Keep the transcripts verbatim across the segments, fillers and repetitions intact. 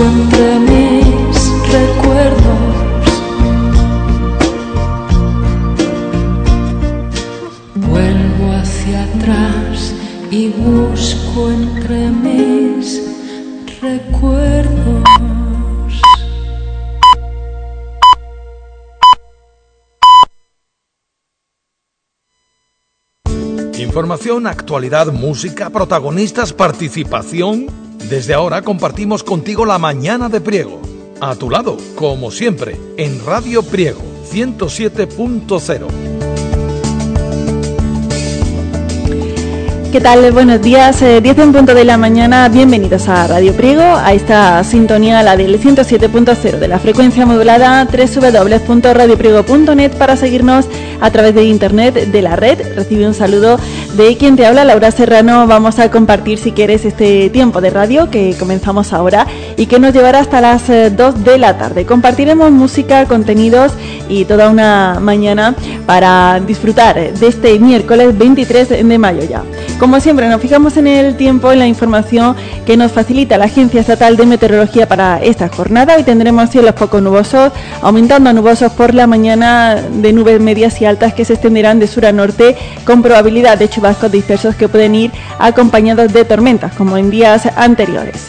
busco entre mis recuerdos. Vuelvo hacia atrás y busco entre mis recuerdos. Información, actualidad, música, protagonistas, participación. Desde ahora compartimos contigo la mañana de Priego. A tu lado, como siempre, en Radio Priego ciento siete punto cero. ¿Qué tal? Buenos días, eh, diez en punto de la mañana, bienvenidos a Radio Priego, a esta sintonía, la del ciento siete punto cero de la frecuencia modulada, doble u doble u doble u punto radio priego punto net, para seguirnos a través de internet, de la red. Recibe un saludo de quien te habla, Laura Serrano. Vamos a compartir, si quieres, este tiempo de radio que comenzamos ahora y que nos llevará hasta las eh, dos de la tarde. Compartiremos música, contenidos y toda una mañana para disfrutar de este miércoles veintitrés de mayo ya. Como siempre, nos fijamos en el tiempo, en la información que nos facilita la Agencia Estatal de Meteorología para esta jornada. Hoy tendremos cielos poco nubosos, aumentando a nubosos por la mañana, de nubes medias y altas que se extenderán de sur a norte, con probabilidad de chubascos dispersos que pueden ir acompañados de tormentas, como en días anteriores.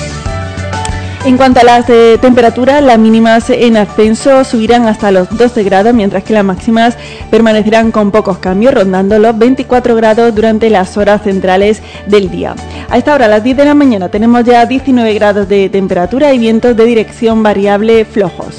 En cuanto a las eh, temperaturas, las mínimas en ascenso subirán hasta los doce grados, mientras que las máximas permanecerán con pocos cambios, rondando los veinticuatro grados durante las horas centrales del día. A esta hora, a las diez de la mañana, tenemos ya diecinueve grados de temperatura y vientos de dirección variable flojos.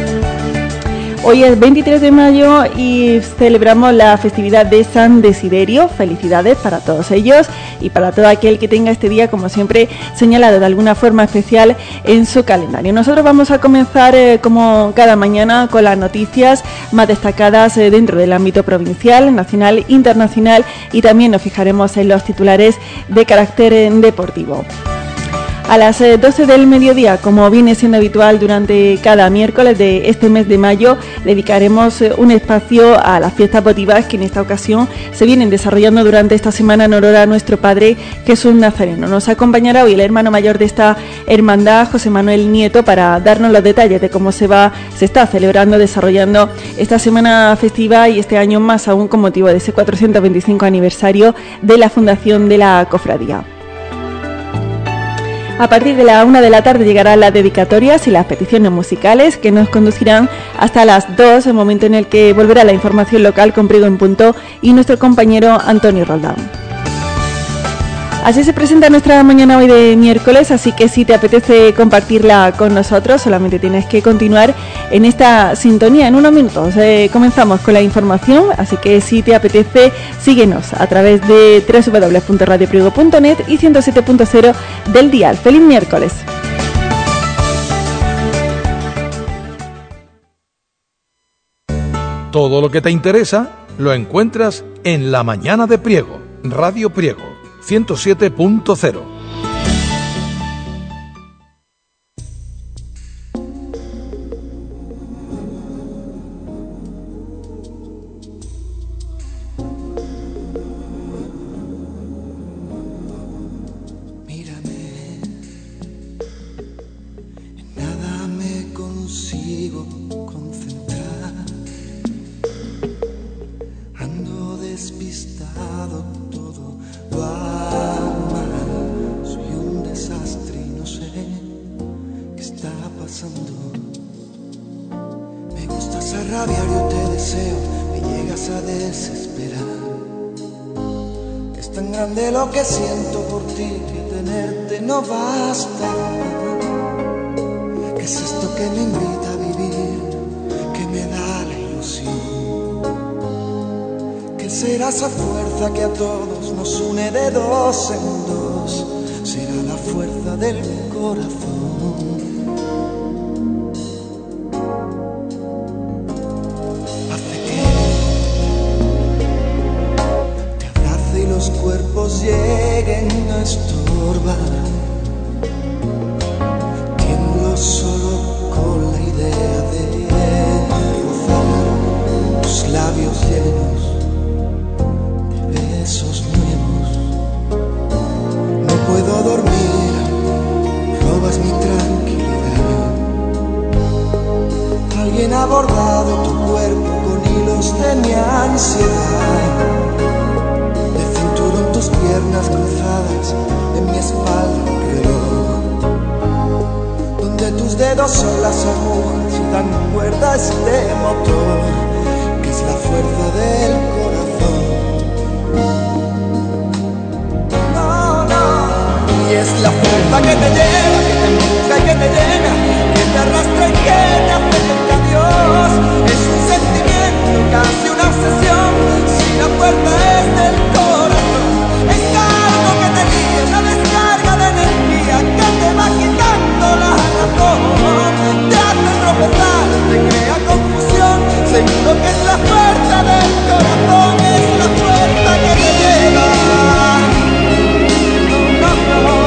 Hoy es veintitrés de mayo y celebramos la festividad de San Desiderio. Felicidades para todos ellos y para todo aquel que tenga este día, como siempre, señalado de alguna forma especial en su calendario. Nosotros vamos a comenzar, eh, como cada mañana, con las noticias más destacadas eh, dentro del ámbito provincial, nacional, internacional, y también nos fijaremos en los titulares de carácter eh, deportivo. A las doce del mediodía, como viene siendo habitual durante cada miércoles de este mes de mayo, dedicaremos un espacio a las fiestas votivas que en esta ocasión se vienen desarrollando durante esta semana en honor a nuestro Padre Jesús Nazareno. Nos acompañará hoy el hermano mayor de esta hermandad, José Manuel Nieto, para darnos los detalles de cómo se va, se está celebrando, desarrollando esta semana festiva y este año más aún con motivo de ese cuatrocientos veinticinco aniversario de la fundación de la cofradía. A partir de la una de la tarde llegarán las dedicatorias y las peticiones musicales que nos conducirán hasta las dos, el momento en el que volverá la información local con Priego en Punto y nuestro compañero Antonio Roldán. Así se presenta nuestra mañana hoy de miércoles, así que si te apetece compartirla con nosotros, solamente tienes que continuar en esta sintonía. En unos minutos eh, comenzamos con la información, así que si te apetece, síguenos a través de doble u doble u doble u punto radio priego punto net y ciento siete punto cero del dial. ¡Feliz miércoles! Todo lo que te interesa lo encuentras en La Mañana de Priego, Radio Priego ciento siete punto cero. Esa fuerza que a todos nos une de dos en dos, será la fuerza del corazón. Hace que te abrace y los cuerpos lleguen a estorbar. Tiemblo solo con la idea de rozar tus labios llenos besos nuevos. No puedo dormir, robas mi tranquilidad. atado tu cuerpo con hilos de mi ansiedad. De cinturón tus piernas cruzadas, en mi espalda un reloj, donde tus dedos son las agujas y dan cuerda a este motor, que es la fuerza del corazón. No, no, y es la fuerza que te lleva, que te empuja y que te llena, que te arrastra y que te acerca a Dios. Es un sentimiento, casi una obsesión, si la fuerza es del corazón. Es algo que te guía, una descarga de energía que te va quitando la razón. Te hace tropezar, te crea confusión, seguro que es la fuerza del corazón, es la fuerza que te lleva. No, no, no,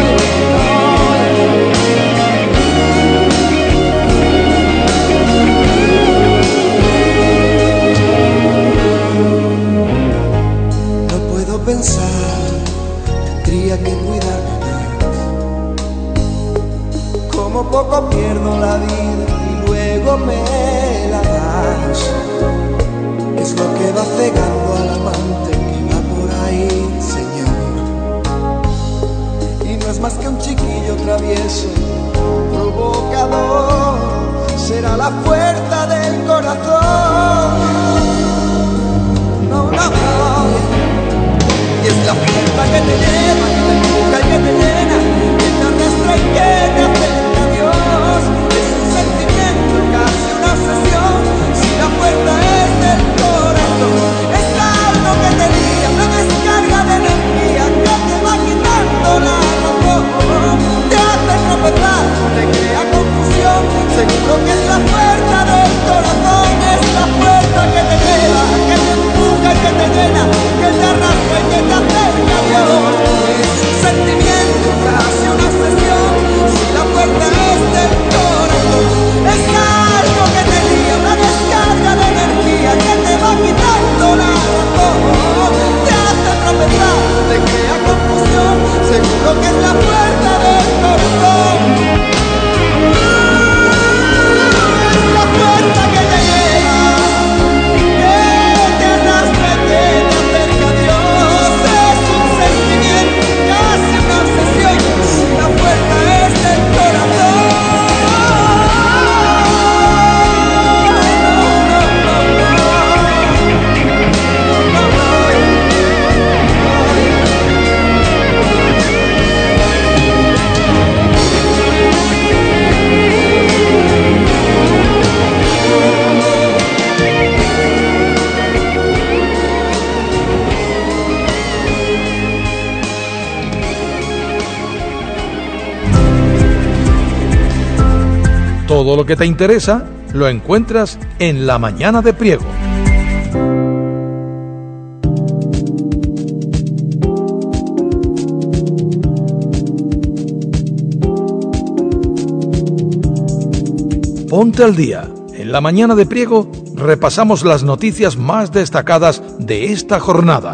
no puedo pensar, tendría que cuidarme más. Como poco pierdo la vida y luego me la das. Es lo que va cegando al amante que va por ahí, Señor. Y no es más que un chiquillo travieso, provocador. Será la fuerza del corazón. No, no, no. Y es la fuerza que te lleva, que te empuja y que te llena, que te arrastra y que te acerca a Dios. Es un sentimiento, casi una obsesión, si la fuerza es del corazón. Es algo que te guía, una descarga de energía que te va quitando la razón. Te hace tropezar, te crea confusión, seguro que es la fuerza del corazón. Es la fuerza que te lleva, que te empuja y que te llena, que te arrastra y que te acerca a Dios. Es un sentimiento, casi una obsesión, si la fuerza es del corazón. Es algo que te guía, una descarga de energía que te va quitando la razón. Te hace tropezar, te crea confusión, seguro que es la fuerza del corazón. Es la fuerza que te lleva, que te arrastra y que te acerca a Dios. Es un sentimiento, casi una obsesión, si la fuerza es del corazón. Todo lo que te interesa lo encuentras en La Mañana de Priego. Ponte al día. En La Mañana de Priego repasamos las noticias más destacadas de esta jornada.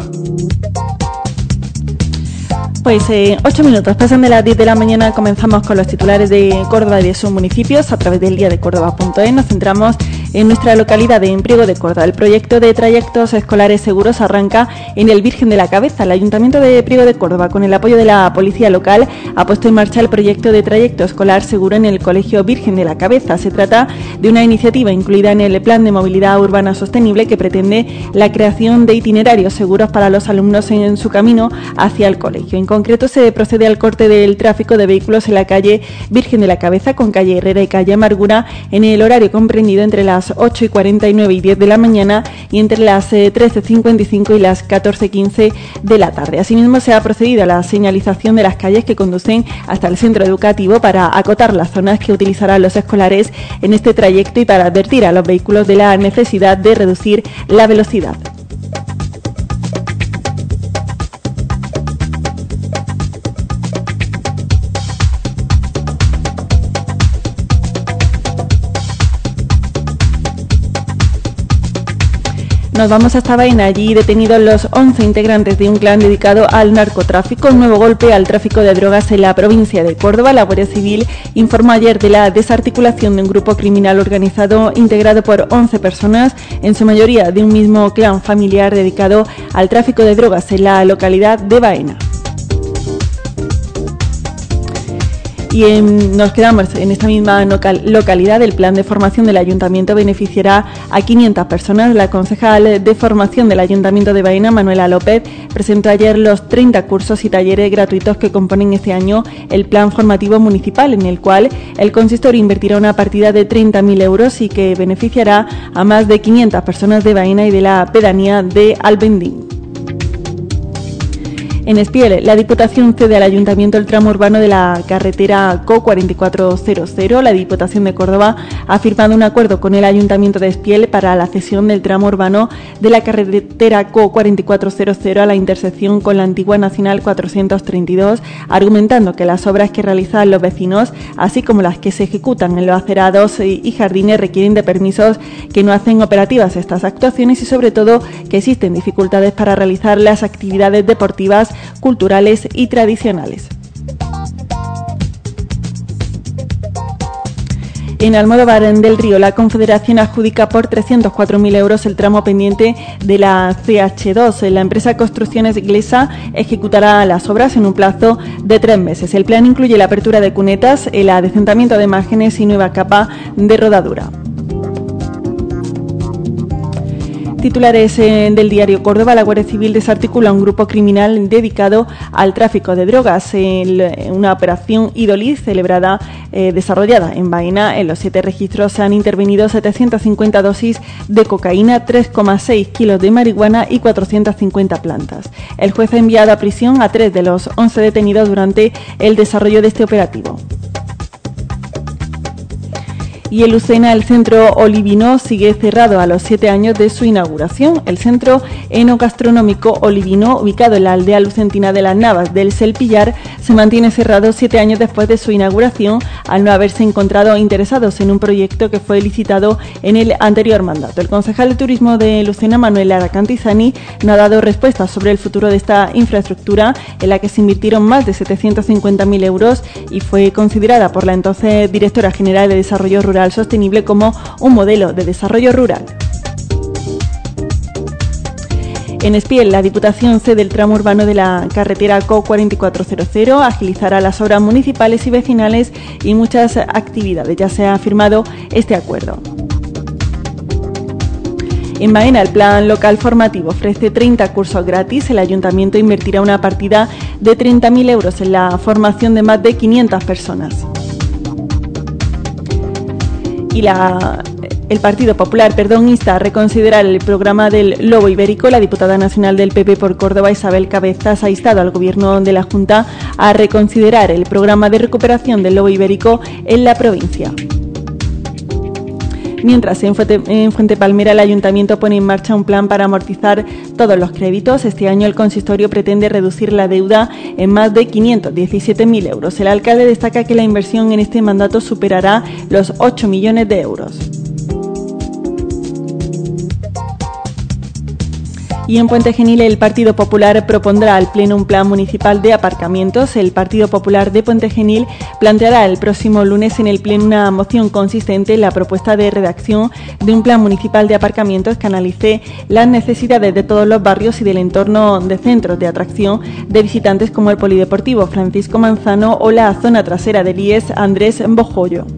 Pues eh, ocho minutos pasan de las diez de la mañana, comenzamos con los titulares de Córdoba y de sus municipios a través del día de Córdoba punto es. Nos centramos en nuestra localidad de Priego de Córdoba. El proyecto de trayectos escolares seguros arranca en el Virgen de la Cabeza. El Ayuntamiento de Priego de Córdoba, con el apoyo de la Policía Local, ha puesto en marcha el proyecto de trayecto escolar seguro en el Colegio Virgen de la Cabeza. Se trata de una iniciativa incluida en el Plan de Movilidad Urbana Sostenible que pretende la creación de itinerarios seguros para los alumnos en su camino hacia el colegio. En concreto, se procede al corte del tráfico de vehículos en la calle Virgen de la Cabeza con calle Herrera y calle Amargura en el horario comprendido entre las ocho y cuarenta y nueve y diez de la mañana y entre las eh, trece cincuenta y cinco y las catorce quince de la tarde. Asimismo, se ha procedido a la señalización de las calles que conducen hasta el centro educativo para acotar las zonas que utilizarán los escolares en este trayecto y para advertir a los vehículos de la necesidad de reducir la velocidad. Nos vamos hasta Baena, allí detenidos los once integrantes de un clan dedicado al narcotráfico. Un nuevo golpe al tráfico de drogas en la provincia de Córdoba. La Guardia Civil informó ayer de la desarticulación de un grupo criminal organizado integrado por once personas, en su mayoría de un mismo clan familiar dedicado al tráfico de drogas en la localidad de Baena. Y en, nos quedamos en esta misma local, localidad. El plan de formación del Ayuntamiento beneficiará a quinientas personas. La concejal de formación del Ayuntamiento de Baena, Manuela López, presentó ayer los treinta cursos y talleres gratuitos que componen este año el plan formativo municipal, en el cual el consistorio invertirá una partida de treinta mil euros y que beneficiará a más de quinientas personas de Baena y de la pedanía de Albendín. En Espiel, la Diputación cede al Ayuntamiento el tramo urbano de la carretera C O cuatro cuatro cero cero. La Diputación de Córdoba ha firmado un acuerdo con el Ayuntamiento de Espiel para la cesión del tramo urbano de la carretera C O cuatro cuatro cero cero a la intersección con la antigua Nacional cuatrocientos treinta y dos, argumentando que las obras que realizan los vecinos, así como las que se ejecutan en los acerados y jardines, requieren de permisos que no hacen operativas estas actuaciones y, sobre todo, que existen dificultades para realizar las actividades deportivas, culturales y tradicionales. En Almodóvar del Río, la Confederación adjudica por trescientos cuatro mil euros el tramo pendiente de la C H dos. La empresa Construcciones Glesa ejecutará las obras en un plazo de tres meses. El plan incluye la apertura de cunetas, el adecentamiento de márgenes y nueva capa de rodadura. Titulares eh, del diario Córdoba. La Guardia Civil desarticula un grupo criminal dedicado al tráfico de drogas. El, una operación Idolí celebrada, eh, desarrollada en Baena. En los siete registros se han intervenido setecientas cincuenta dosis de cocaína, tres coma seis kilos de marihuana y cuatrocientas cincuenta plantas. El juez ha enviado a prisión a tres de los once detenidos durante el desarrollo de este operativo. Y en Lucena, el centro olivino sigue cerrado a los siete años de su inauguración. El centro enogastronómico olivino, ubicado en la aldea lucentina de las Navas del Selpillar, se mantiene cerrado siete años después de su inauguración, al no haberse encontrado interesados en un proyecto que fue licitado en el anterior mandato. El concejal de Turismo de Lucena, Manuel Aracantizani, no ha dado respuesta sobre el futuro de esta infraestructura, en la que se invirtieron más de setecientos cincuenta mil euros y fue considerada por la entonces directora general de Desarrollo Rural Sostenible como un modelo de desarrollo rural. En Espiel, la Diputación cede el tramo urbano de la carretera C O cuatro cuatro cero cero, agilizará las obras municipales y vecinales y muchas actividades. Ya se ha firmado este acuerdo. En Baena, el plan local formativo ofrece treinta cursos gratis. El Ayuntamiento invertirá una partida de treinta mil euros en la formación de más de quinientas personas. Y la, el Partido Popular perdón, insta a reconsiderar el programa del lobo ibérico. La diputada nacional del P P por Córdoba, Isabel Cabezas, ha instado al Gobierno de la Junta a reconsiderar el programa de recuperación del lobo ibérico en la provincia. Mientras, en Fuente, en Fuente Palmera, el Ayuntamiento pone en marcha un plan para amortizar todos los créditos. Este año el consistorio pretende reducir la deuda en más de quinientos diecisiete mil euros. El alcalde destaca que la inversión en este mandato superará los ocho millones de euros. Y en Puente Genil, el Partido Popular propondrá al Pleno un plan municipal de aparcamientos. El Partido Popular de Puente Genil planteará el próximo lunes en el Pleno una moción consistente en la propuesta de redacción de un plan municipal de aparcamientos que analice las necesidades de todos los barrios y del entorno de centros de atracción de visitantes como el Polideportivo Francisco Manzano o la zona trasera del I E S Andrés Bojollo.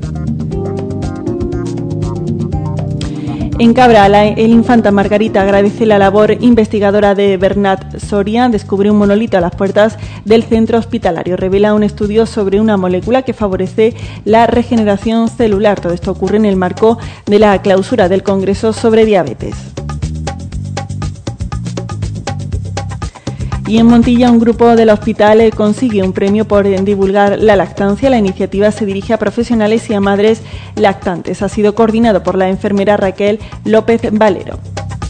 En Cabra, la, el Infanta Margarita agradece la labor investigadora de Bernat Soria. Descubrió un monolito a las puertas del centro hospitalario. Revela un estudio sobre una molécula que favorece la regeneración celular. Todo esto ocurre en el marco de la clausura del Congreso sobre Diabetes. Y en Montilla, un grupo del hospital consigue un premio por divulgar la lactancia. La iniciativa se dirige a profesionales y a madres lactantes. Ha sido coordinado por la enfermera Raquel López Valero.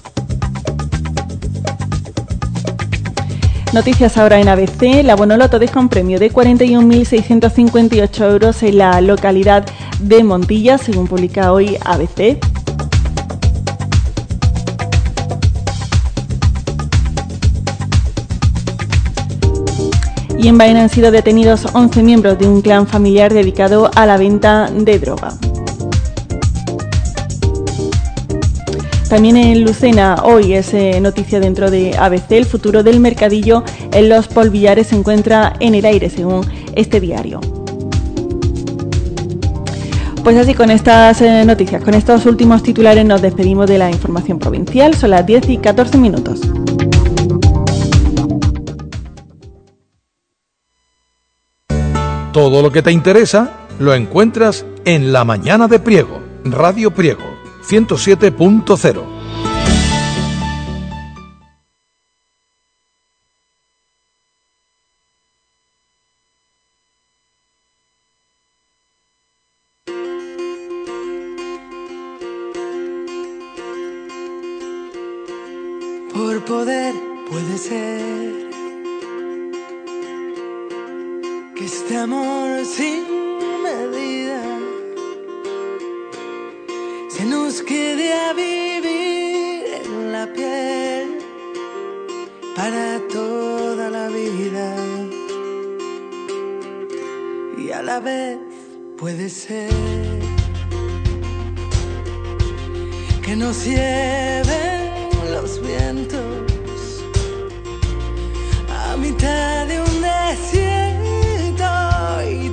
Noticias ahora en A B C. La Bonoloto deja un premio de cuarenta y un mil seiscientos cincuenta y ocho euros en la localidad de Montilla, según publica hoy A B C. Y en Baena han sido detenidos once miembros de un clan familiar dedicado a la venta de droga. También en Lucena, hoy es eh, noticia dentro de A B C, el futuro del mercadillo en Los Polvillares se encuentra en el aire, según este diario. Pues así, con estas eh, noticias, con estos últimos titulares nos despedimos de la información provincial. Son las diez y catorce minutos. Todo lo que te interesa lo encuentras en La Mañana de Priego, Radio Priego, ciento siete punto cero. Por poder puede ser que este amor sin medida se nos quede a vivir en la piel para toda la vida, y a la vez puede ser que nos lleven los vientos a mitad de un desierto y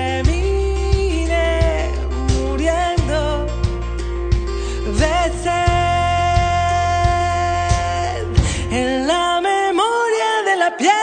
termine muriendo de sed en la memoria de la piel.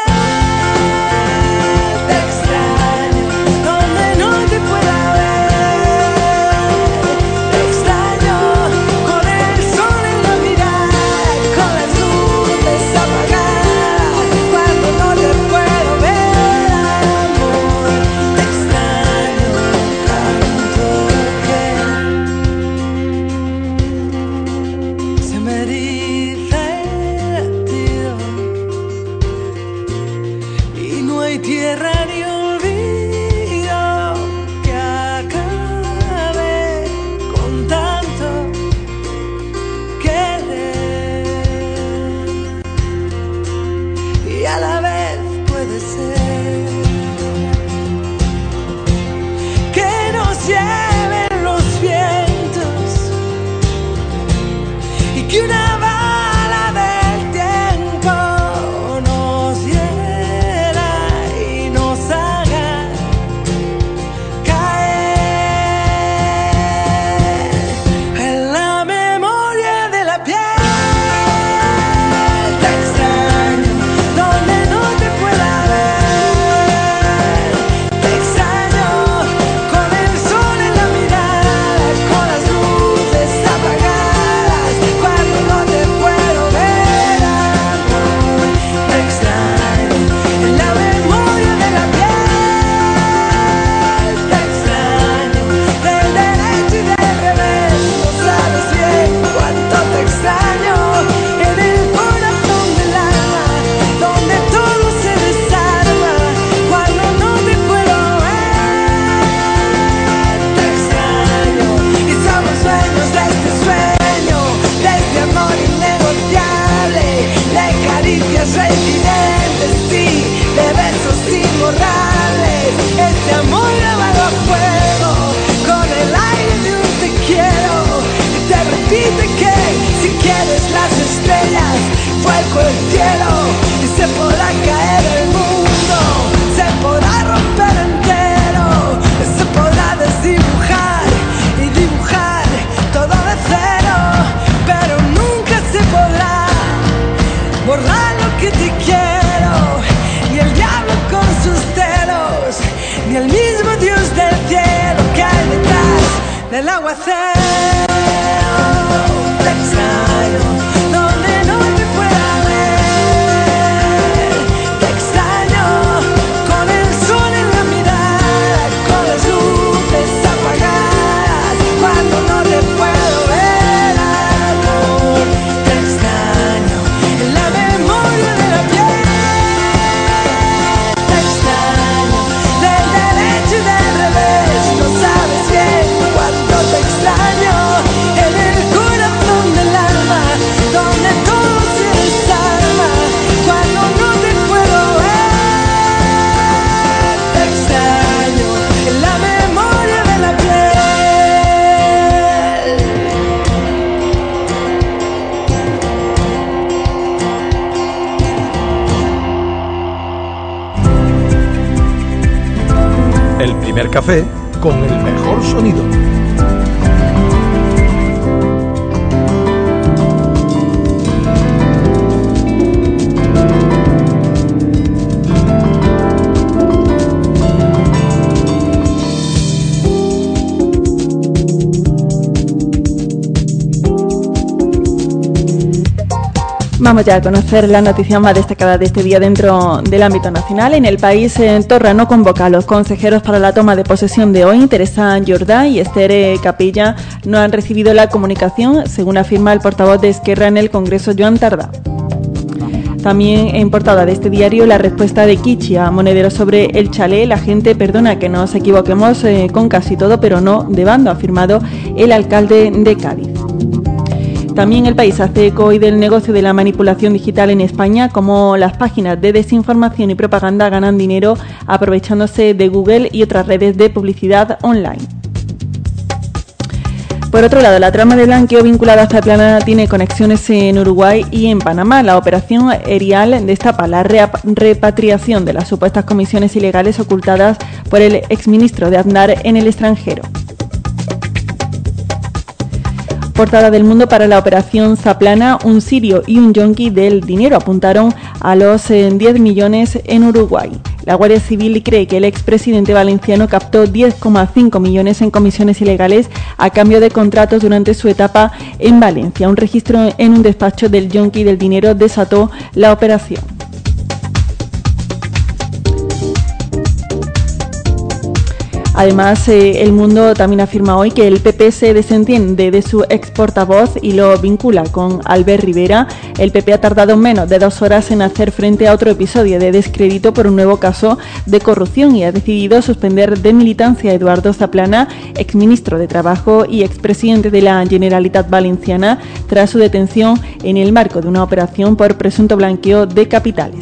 Te extraño donde no te pueda ver. Te extraño con el sol en la mirada, con las luces apagadas, cuando no te puedo ver, amor. Te extraño tanto que se me eriza el latido y no hay tierra ni olvido que acabe con tanto querer, y a la vez puede ser que nos lleven los vientos y que una bala del tiempo nos hiela y nos haga caer en la memoria de la piel. Te extraño donde no te pueda ver. Te extraño con el sol en la mirada, con las luces apagadas, cuando no te puedo ver, amor. Te extraño en la memoria de la piel. Te extraño del derecho y del revés. No sabes bien cuánto te extraño en el corazón del alma, donde todo se desarma cuando no te puedo ver. Te extraño y somos dueños de este sueño, de este amor innegociable, de caricias reincidentes, sí, de besos imborrables. Este amor grabado a fuego con el aire de un te quiero, y te repite que si quieres las estrellas, vuelco el cielo y se podrá caer el mundo, se podrá romper entero, se podrá desdibujar y dibujar todo de cero, pero nunca se podrá borrar lo que te quiero, ni el diablo con sus celos, ni el mismo Dios del cielo que hay detrás del aguacero. Te extraño donde no te pueda ver. Te extraño con el sol en la mirada, con las luces apagadas, cuando no te puedo ver, amor. Te extraño en la memoria de la piel. Te extraño del derecho y del revés. No sabes bien cuánto te extraño primer café con el mejor sonido. Vamos ya a conocer las noticias más destacadas de este día dentro del ámbito nacional. En el país, en Torra no convoca a los consejeros para la toma de posesión de hoy. Teresa Jordá y Esther Capella no han recibido la comunicación, según afirma el portavoz de Esquerra en el Congreso, Joan Tardá. También en portada de este diario, la respuesta de Kichi a Monedero sobre el chalet. La gente perdona que nos equivoquemos eh, con casi todo, pero no de bando, ha afirmado el alcalde de Cádiz. También el país hace eco hoy del negocio de la manipulación digital en España, como las páginas de desinformación y propaganda ganan dinero aprovechándose de Google y otras redes de publicidad online. Por otro lado, la trama de blanqueo vinculada a Zaplana tiene conexiones en Uruguay y en Panamá. La operación Erial destapa la repatriación de las supuestas comisiones ilegales ocultadas por el exministro de Aznar en el extranjero. Portada del Mundo para la operación Zaplana, un sirio y un yonki del dinero apuntaron a los eh, diez millones en Uruguay. La Guardia Civil cree que el expresidente valenciano captó diez coma cinco millones en comisiones ilegales a cambio de contratos durante su etapa en Valencia. Un registro en un despacho del yonki del dinero desató la operación. Además, eh, El Mundo también afirma hoy que el P P se desentiende de su ex portavoz y lo vincula con Albert Rivera. El P P ha tardado menos de dos horas en hacer frente a otro episodio de descrédito por un nuevo caso de corrupción y ha decidido suspender de militancia a Eduardo Zaplana, exministro de Trabajo y expresidente de la Generalitat Valenciana, tras su detención en el marco de una operación por presunto blanqueo de capitales.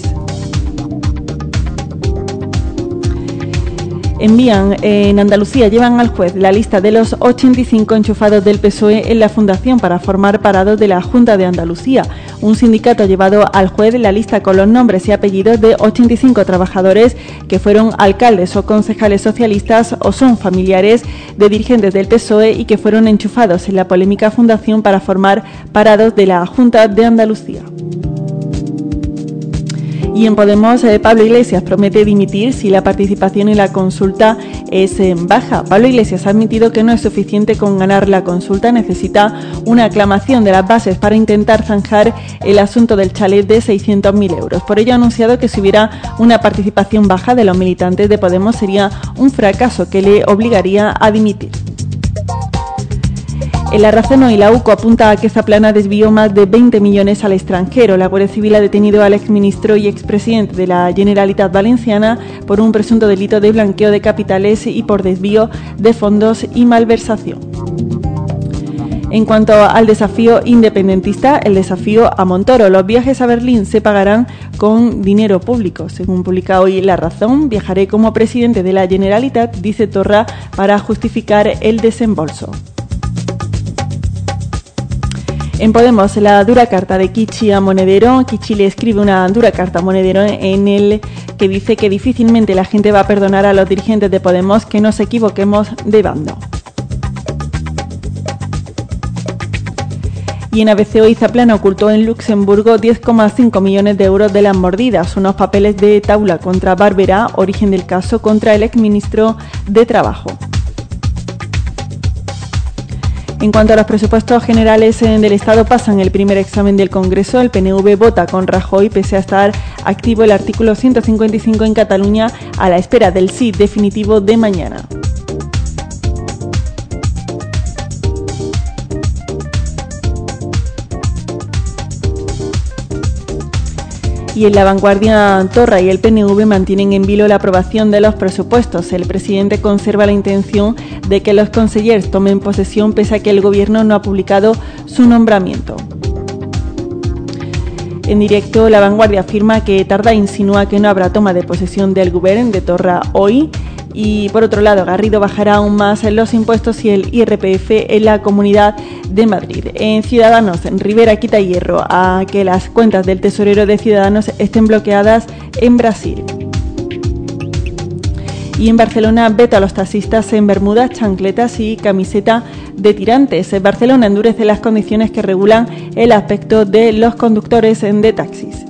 Envían en Andalucía, llevan al juez la lista de los ochenta y cinco enchufados del P S O E en la Fundación para formar parados de la Junta de Andalucía. Un sindicato ha llevado al juez la lista con los nombres y apellidos de ochenta y cinco trabajadores que fueron alcaldes o concejales socialistas o son familiares de dirigentes del P S O E y que fueron enchufados en la polémica Fundación para formar parados de la Junta de Andalucía. Y en Podemos, eh, Pablo Iglesias promete dimitir si la participación en la consulta es eh, baja. Pablo Iglesias ha admitido que no es suficiente con ganar la consulta, necesita una aclamación de las bases para intentar zanjar el asunto del chalet de seiscientos mil euros. Por ello ha anunciado que si hubiera una participación baja de los militantes de Podemos sería un fracaso que le obligaría a dimitir. En La Razón hoy la U C O apunta a que Zaplana desvió más de veinte millones al extranjero. La Guardia Civil ha detenido al exministro y expresidente de la Generalitat Valenciana por un presunto delito de blanqueo de capitales y por desvío de fondos y malversación. En cuanto al desafío independentista, el desafío a Montoro, los viajes a Berlín se pagarán con dinero público. Según publica hoy La Razón, viajaré como presidente de la Generalitat, dice Torra, para justificar el desembolso. En Podemos, la dura carta de Kichi a Monedero. Kichi le escribe una dura carta a Monedero en el que dice que difícilmente la gente va a perdonar a los dirigentes de Podemos que nos equivoquemos de bando. Y en A B C hoy, Zaplana ocultó en Luxemburgo diez coma cinco millones de euros de las mordidas, unos papeles de Taula contra Barberá, origen del caso contra el exministro de Trabajo. En cuanto a los presupuestos generales del Estado, pasan el primer examen del Congreso. El P N V vota con Rajoy, pese a estar activo el artículo ciento cincuenta y cinco en Cataluña, a la espera del sí definitivo de mañana. Y en La Vanguardia, Torra y el P N V mantienen en vilo la aprobación de los presupuestos. El presidente conserva la intención de que los consellers tomen posesión pese a que el gobierno no ha publicado su nombramiento. En directo, La Vanguardia afirma que Tardá insinúa que no habrá toma de posesión del gobierno de Torra hoy. Y por otro lado, Garrido bajará aún más los impuestos y el I R P F en la Comunidad de Madrid. En Ciudadanos, Rivera quita hierro a que las cuentas del tesorero de Ciudadanos estén bloqueadas en Brasil. Y en Barcelona, veto a los taxistas en bermudas, chancletas y camiseta de tirantes. En Barcelona endurece las condiciones que regulan el aspecto de los conductores de taxis.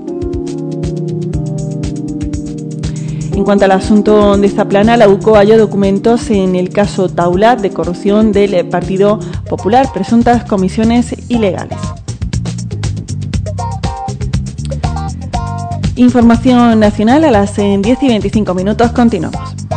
En cuanto al asunto de Zaplana, la U C O halló documentos en el caso Taula de corrupción del Partido Popular, presuntas comisiones ilegales. Información nacional a las diez y veinticinco minutos. Continuamos.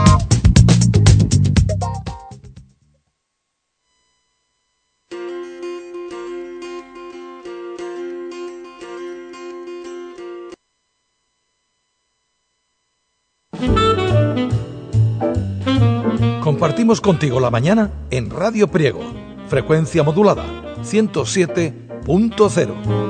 Compartimos contigo la mañana en Radio Priego, frecuencia modulada ciento siete punto cero.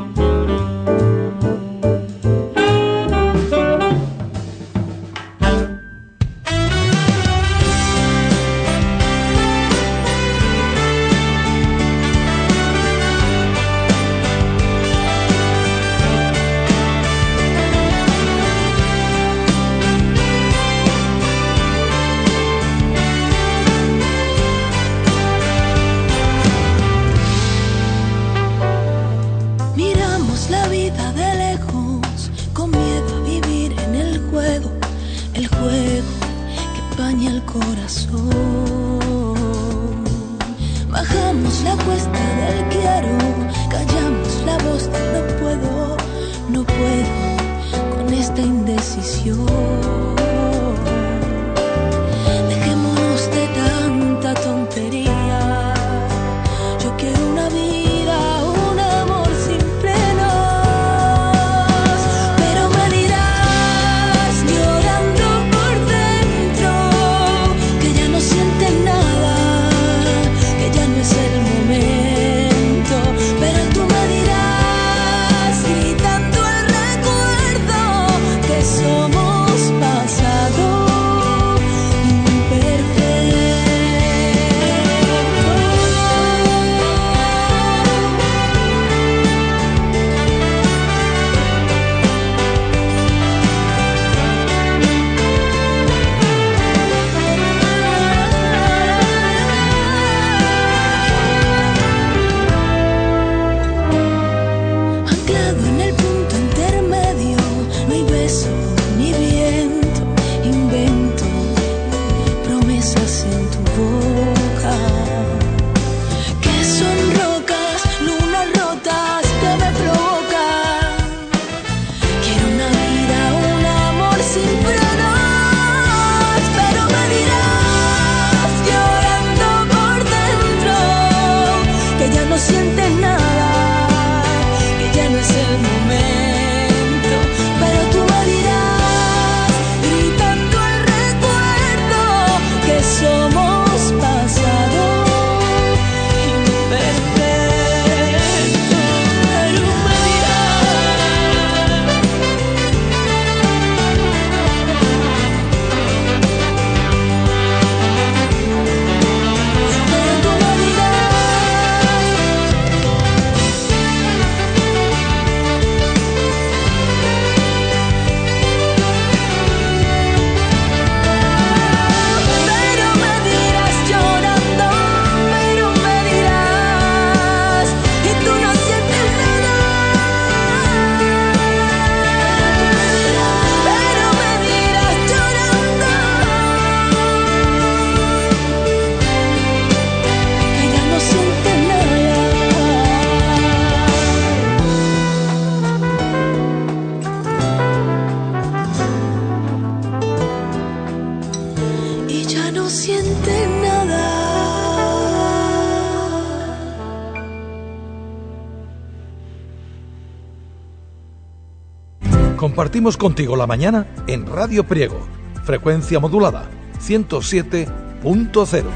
Compartimos contigo la mañana en Radio Priego, frecuencia modulada ciento siete punto cero.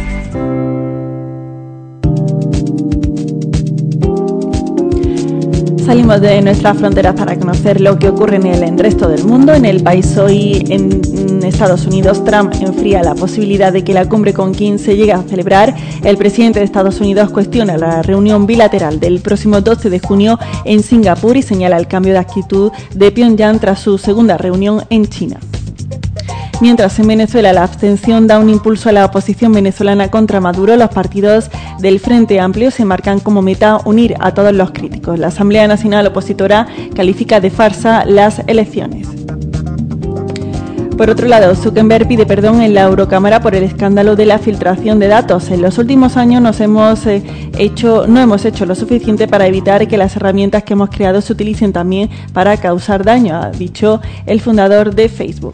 Salimos de nuestras fronteras para conocer lo que ocurre en el resto del mundo. En el país hoy, en Estados Unidos, Trump enfría la posibilidad de que la cumbre con Kim se llegue a celebrar. El presidente de Estados Unidos cuestiona la reunión bilateral del próximo doce de junio en Singapur y señala el cambio de actitud de Pyongyang tras su segunda reunión en China. Mientras en Venezuela la abstención da un impulso a la oposición venezolana contra Maduro, los partidos del Frente Amplio se marcan como meta unir a todos los críticos. La Asamblea Nacional Opositora califica de farsa las elecciones. Por otro lado, Zuckerberg pide perdón en la Eurocámara por el escándalo de la filtración de datos. En los últimos años nos hemos eh, hecho, no hemos hecho lo suficiente para evitar que las herramientas que hemos creado se utilicen también para causar daño, ha dicho el fundador de Facebook.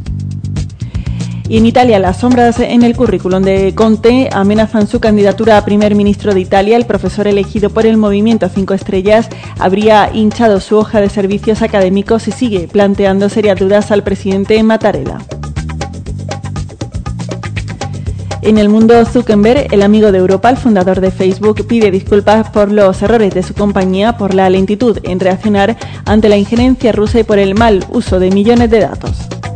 Y en Italia, las sombras en el currículum de Conte amenazan su candidatura a primer ministro de Italia. El profesor elegido por el Movimiento Cinco Estrellas habría hinchado su hoja de servicios académicos y sigue planteando serias dudas al presidente Mattarella. En el mundo, Zuckerberg, el amigo de Europa, el fundador de Facebook, pide disculpas por los errores de su compañía, por la lentitud en reaccionar ante la injerencia rusa y por el mal uso de millones de datos.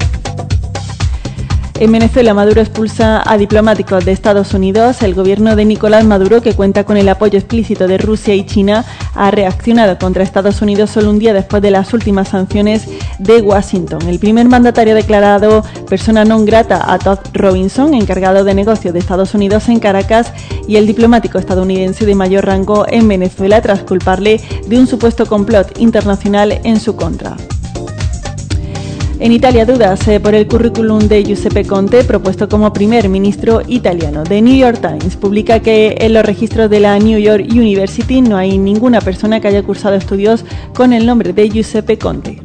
En Venezuela, Maduro expulsa a diplomáticos de Estados Unidos. El gobierno de Nicolás Maduro, que cuenta con el apoyo explícito de Rusia y China, ha reaccionado contra Estados Unidos solo un día después de las últimas sanciones de Washington. El primer mandatario ha declarado persona non grata a Todd Robinson, encargado de negocios de Estados Unidos en Caracas, y el diplomático estadounidense de mayor rango en Venezuela, tras culparle de un supuesto complot internacional en su contra. En Italia, dudas eh, por el currículum de Giuseppe Conte, propuesto como primer ministro italiano. The New York Times publica que en los registros de la New York University no hay ninguna persona que haya cursado estudios con el nombre de Giuseppe Conte.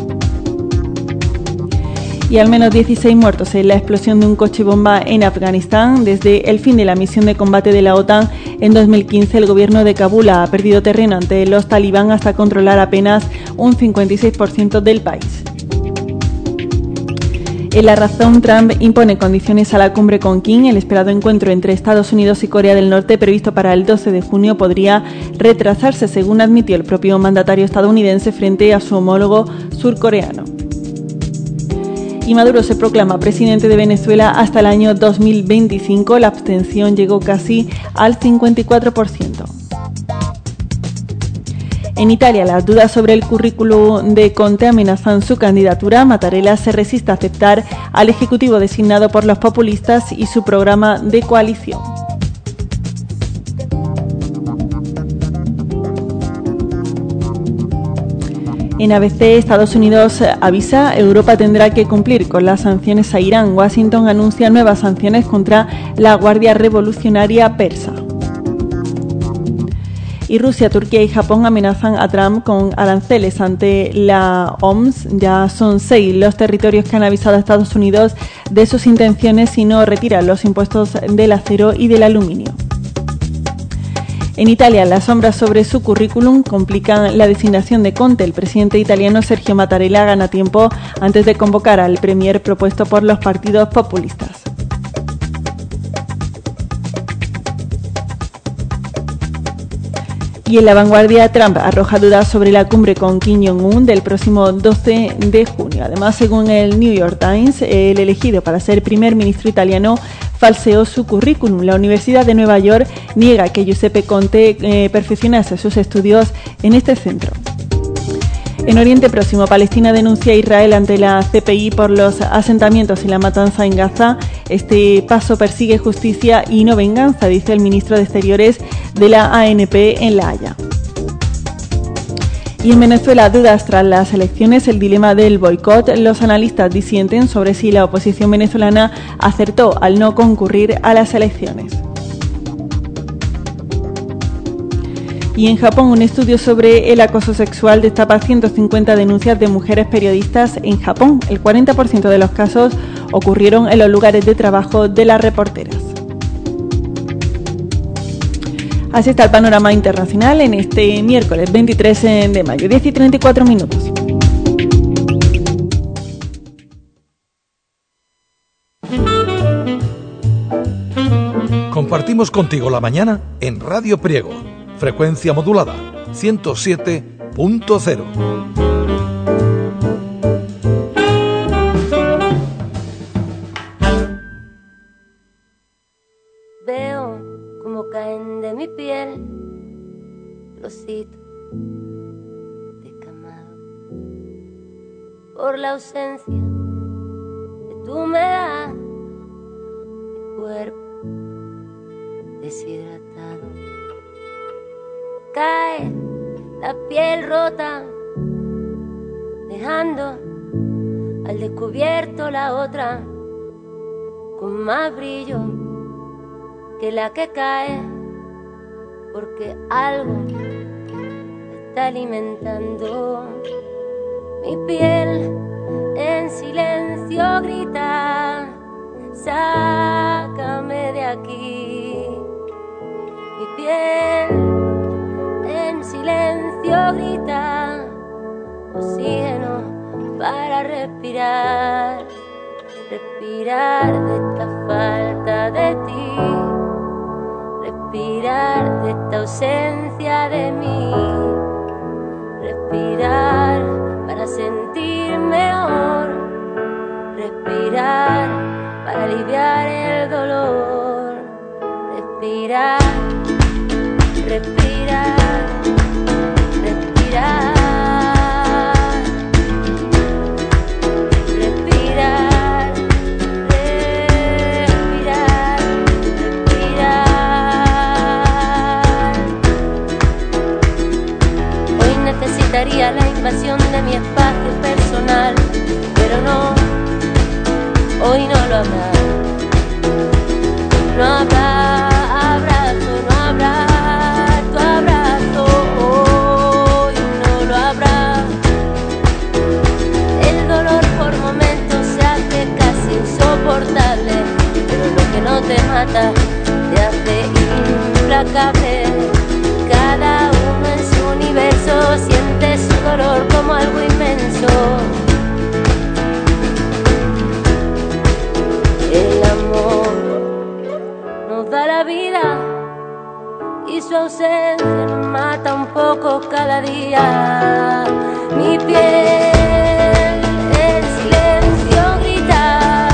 Y al menos dieciséis muertos en la explosión de un coche bomba en Afganistán. Desde el fin de la misión de combate de la OTAN en dos mil quince, el gobierno de Kabul ha perdido terreno ante los talibán hasta controlar apenas un cincuenta y seis por ciento del país. En La Razón, Trump impone condiciones a la cumbre con Kim. El esperado encuentro entre Estados Unidos y Corea del Norte, previsto para el doce de junio, podría retrasarse, según admitió el propio mandatario estadounidense frente a su homólogo surcoreano. Y Maduro se proclama presidente de Venezuela hasta el año dos mil veinticinco. La abstención llegó casi al cincuenta y cuatro por ciento. En Italia, las dudas sobre el currículum de Conte amenazan su candidatura. Mattarella se resiste a aceptar al ejecutivo designado por los populistas y su programa de coalición. En A B C, Estados Unidos avisa, Europa tendrá que cumplir con las sanciones a Irán. Washington anuncia nuevas sanciones contra la Guardia Revolucionaria Persa. Y Rusia, Turquía y Japón amenazan a Trump con aranceles ante la O M S. Ya son seis los territorios que han avisado a Estados Unidos de sus intenciones si no retiran los impuestos del acero y del aluminio. En Italia, las sombras sobre su currículum complican la designación de Conte. El presidente italiano Sergio Mattarella gana tiempo antes de convocar al premier propuesto por los partidos populistas. Y en La Vanguardia, Trump arroja dudas sobre la cumbre con Kim Jong-un del próximo doce de junio. Además, según el New York Times, el elegido para ser primer ministro italiano falseó su currículum. La Universidad de Nueva York niega que Giuseppe Conte eh, perfeccionase sus estudios en este centro. En Oriente Próximo, Palestina denuncia a Israel ante la C P I por los asentamientos y la matanza en Gaza. Este paso persigue justicia y no venganza, dice el ministro de Exteriores de la A N P en La Haya. Y en Venezuela, dudas tras las elecciones, el dilema del boicot. Los analistas disienten sobre si la oposición venezolana acertó al no concurrir a las elecciones. Y en Japón, un estudio sobre el acoso sexual destapa ciento cincuenta denuncias de mujeres periodistas en Japón. El cuarenta por ciento de los casos ocurrieron en los lugares de trabajo de las reporteras. Así está el panorama internacional en este miércoles veintitrés de mayo, diez y treinta y cuatro minutos. Compartimos contigo la mañana en Radio Priego. Frecuencia modulada, ciento siete punto cero. Veo como caen de mi piel trocitos descamados por la ausencia de tú me das mi cuerpo deshidratado. Cae la piel rota, dejando al descubierto la otra, con más brillo que la que cae, porque algo está alimentando. Mi piel en silencio grita, sácame de aquí. Mi piel en silencio grita, oxígeno para respirar, respirar de esta falta de ti, respirar de esta ausencia de mí, respirar para sentir mejor, respirar para aliviar el dolor, respirar, respirar, respirar. Necesitaría la invasión de mi espacio personal, pero no, hoy no lo habrá. No habrá abrazo, no habrá tu abrazo, hoy no lo habrá. El dolor por momentos se hace casi insoportable, pero lo que no te mata te hace implacable. Cada uno en su universo siente su dolor como algo inmenso. El amor nos da la vida y su ausencia nos mata un poco cada día. Mi piel en silencio grita,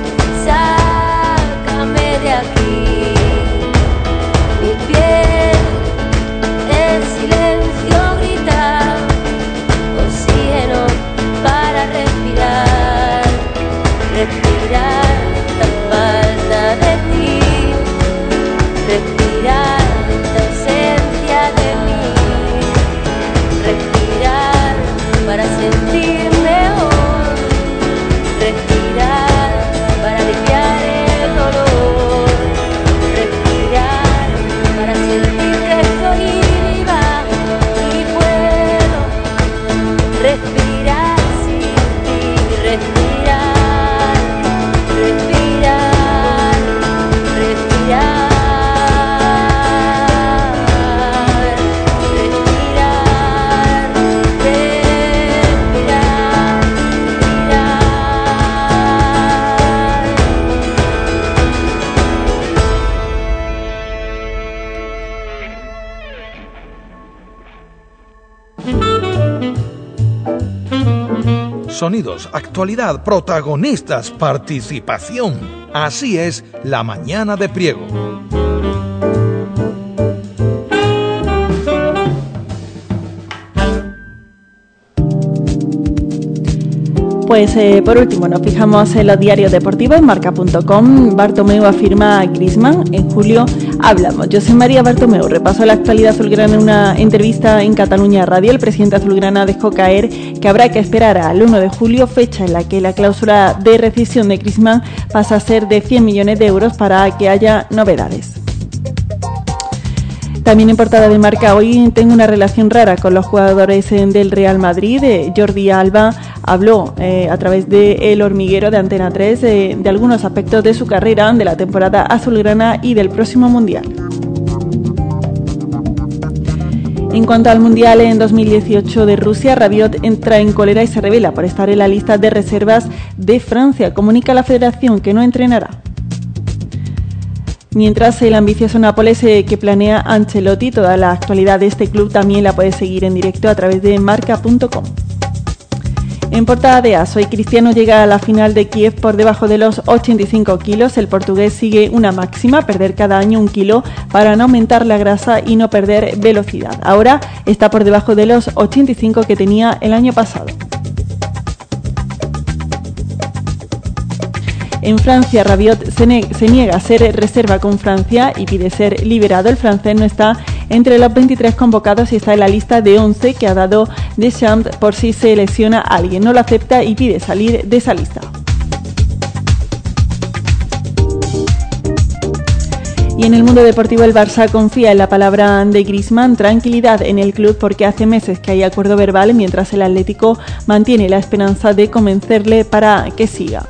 sácame de aquí. Mi piel en silencio grita, oxígeno para respirar, respirar esta falta de ti, respirar esta ausencia de mí, respirar para sentir mejor, respirar para aliviar el dolor, respirar para sentir que estoy viva y puedo respirar sin ti, respirar, respirar, respirar, respirar, respirar, Sonidos, actualidad, protagonistas, participación. Así es la mañana de Priego. Pues eh, por último nos fijamos en los diarios deportivos. Marca punto com. Bartomeu afirma a Griezmann: en julio hablamos. José María Bartomeu repasó la actualidad azulgrana en una entrevista en Cataluña Radio. El presidente azulgrana dejó caer que habrá que esperar al uno de julio, fecha en la que la cláusula de rescisión de Griezmann pasa a ser de cien millones de euros, para que haya novedades. También en portada de Marca: hoy tengo una relación rara con los jugadores del Real Madrid. Jordi Alba habló eh, a través de El Hormiguero de Antena tres eh, de algunos aspectos de su carrera, de la temporada azulgrana y del próximo Mundial. En cuanto al Mundial en dos mil dieciocho de Rusia, Rabiot entra en cólera y se revela por estar en la lista de reservas de Francia. Comunica la federación que no entrenará. Mientras, el ambicioso Nápoles eh, que planea Ancelotti. Toda la actualidad de este club también la puedes seguir en directo a través de marca punto com. En portada de A S, hoy Cristiano llega a la final de Kiev por debajo de los ochenta y cinco kilos. El portugués sigue una máxima: perder cada año un kilo para no aumentar la grasa y no perder velocidad. Ahora está por debajo de los ochenta y cinco que tenía el año pasado. En Francia, Rabiot se, ne- se niega a ser reserva con Francia y pide ser liberado. El francés no está entre los veintitrés convocados y está en la lista de once que ha dado Deschamps por si se lesiona a alguien. No lo acepta y pide salir de esa lista. Y en el mundo deportivo, el Barça confía en la palabra de Griezmann, tranquilidad en el club porque hace meses que hay acuerdo verbal, mientras el Atlético mantiene la esperanza de convencerle para que siga.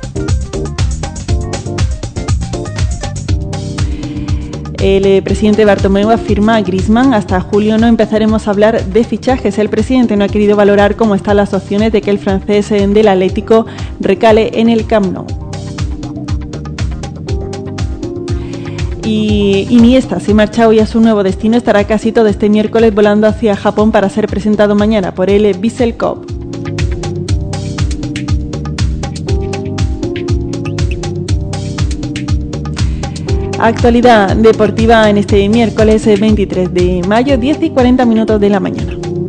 El presidente Bartomeu afirma: Griezmann, hasta julio no empezaremos a hablar de fichajes. El presidente no ha querido valorar cómo están las opciones de que el francés del Atlético recale en el Camp Nou. Y Iniesta se marcha hoy a su nuevo destino. Estará casi todo este miércoles volando hacia Japón para ser presentado mañana por el Vissel Kobe. Actualidad deportiva en este miércoles veintitrés de mayo, diez y cuarenta minutos de la mañana.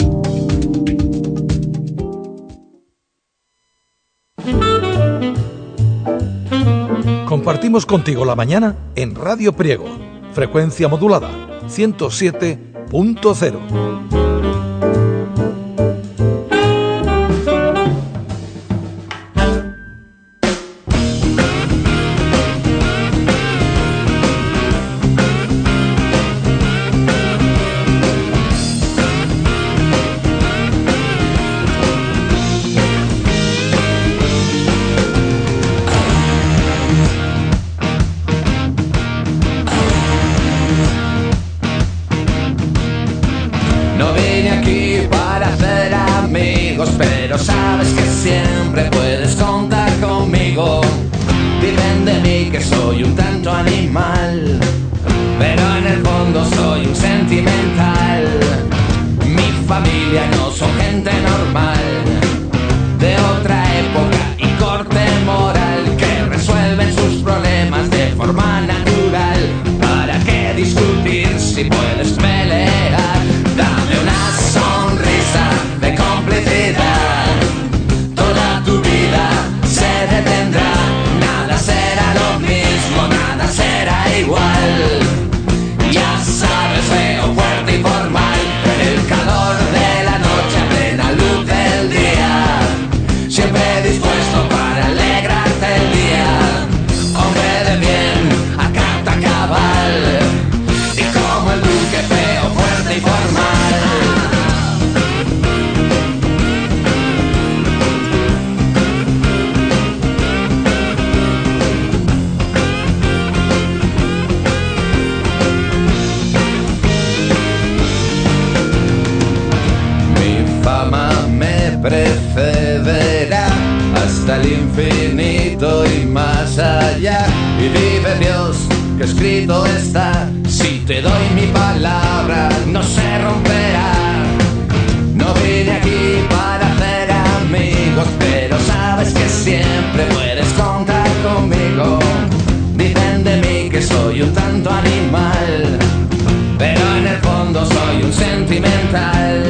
Compartimos contigo la mañana en Radio Priego, frecuencia modulada ciento siete punto cero. Pero sabes que siempre puedes contar conmigo. Dicen de mí que soy un tanto animal, pero en el fondo soy un sentimental. Mi familia no son gente normal, de otra época y corte moral, que resuelven sus problemas de forma natural. ¿Para qué discutir si puedes pelear? Dame una sonrisa de complicidad, toda tu vida se detendrá, nada será lo mismo, nada será igual. Ya sabes, feo, fuerte y formal, en el calor de la noche, a plena luz del día, siempre dispuesto para alegrarte el día. Hombre de bien, a carta cabal, y como el duque, feo, fuerte y formal. Precederá hasta el infinito y más allá. Y vive Dios que escrito está, si te doy mi palabra no se romperá. No vine aquí para hacer amigos, pero sabes que siempre puedes contar conmigo. Dicen de mí que soy un tanto animal, pero en el fondo soy un sentimental.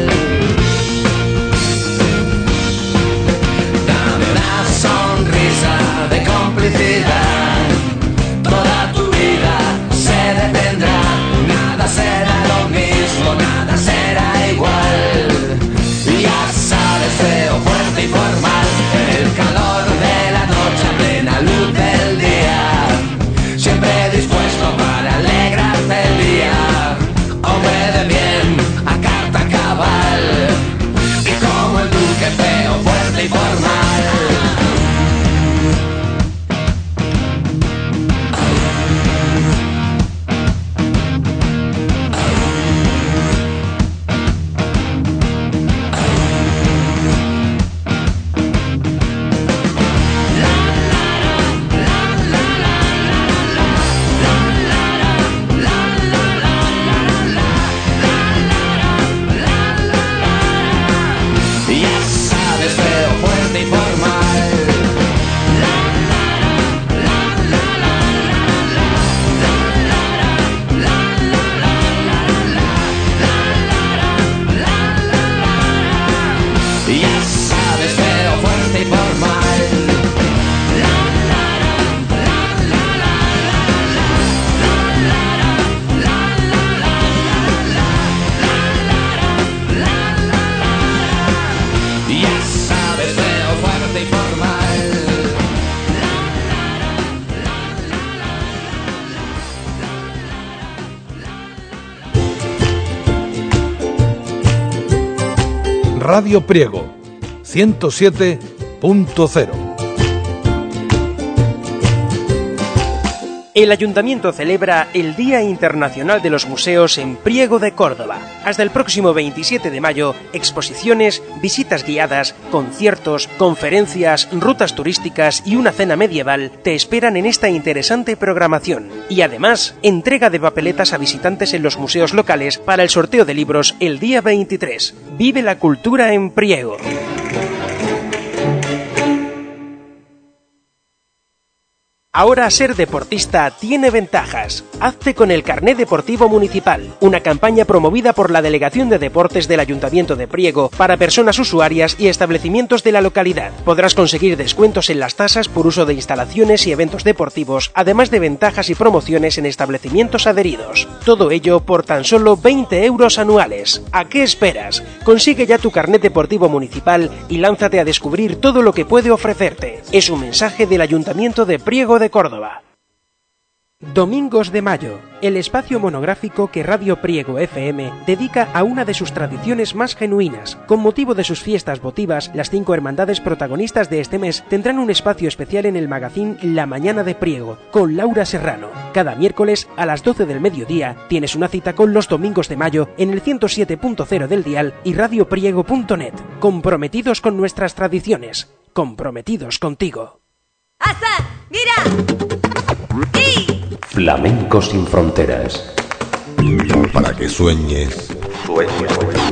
Sonrisa de complicidad, toda tu vida se detendrá, nada será lo mismo, nada será igual. Ya sabes, feo, fuerte y formal, en el calor de la noche, a plena luz del día, siempre dispuesto para alegrarte el día. Hombre de bien, a carta cabal. Radio Priego ciento siete punto cero. El Ayuntamiento celebra el Día Internacional de los Museos en Priego de Córdoba. Hasta el próximo veintisiete de mayo, exposiciones, visitas guiadas, conciertos, conferencias, rutas turísticas y una cena medieval te esperan en esta interesante programación. Y además, entrega de papeletas a visitantes en los museos locales para el sorteo de libros el día veintitrés. Vive la cultura en Priego. Ahora ser deportista tiene ventajas. Hazte con el Carné Deportivo Municipal, una campaña promovida por la Delegación de Deportes del Ayuntamiento de Priego para personas usuarias y establecimientos de la localidad. Podrás conseguir descuentos en las tasas por uso de instalaciones y eventos deportivos, además de ventajas y promociones en establecimientos adheridos. Todo ello por tan solo veinte euros anuales. ¿A qué esperas? Consigue ya tu Carné Deportivo Municipal y lánzate a descubrir todo lo que puede ofrecerte. Es un mensaje del Ayuntamiento de Priego de Córdoba. Domingos de Mayo, el espacio monográfico que Radio Priego F M dedica a una de sus tradiciones más genuinas. Con motivo de sus fiestas votivas, las cinco hermandades protagonistas de este mes tendrán un espacio especial en el magazín La Mañana de Priego, con Laura Serrano. Cada miércoles a las doce del mediodía tienes una cita con los Domingos de Mayo en el ciento siete punto cero del dial y radio priego punto net. Comprometidos con nuestras tradiciones, comprometidos contigo. ¡Asa! ¡Mira! ¡Sí! Flamenco sin fronteras. Para que sueñes. Sueños.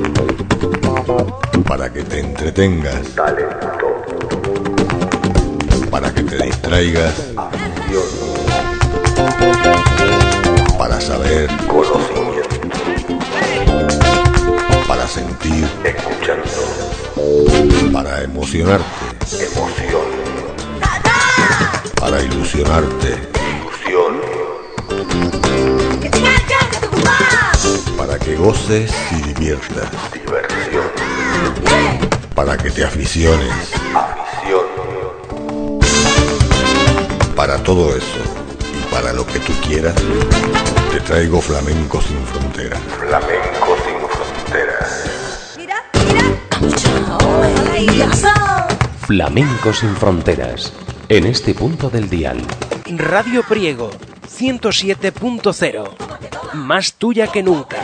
Para que te entretengas. Talento. Para que te distraigas. Afición. Para saber. Conocimiento. Para sentir. Escuchando. Para emocionarte. Emoción. Para ilusionarte. Ilusión. Para que goces y diviertas. Diversión. Para que te aficiones. Afición. Para todo eso y para lo que tú quieras, te traigo Flamenco sin fronteras. Flamenco sin fronteras. Mira, mira. Flamenco sin fronteras. En este punto del dial. Radio Priego ciento siete punto cero. Más tuya que nunca.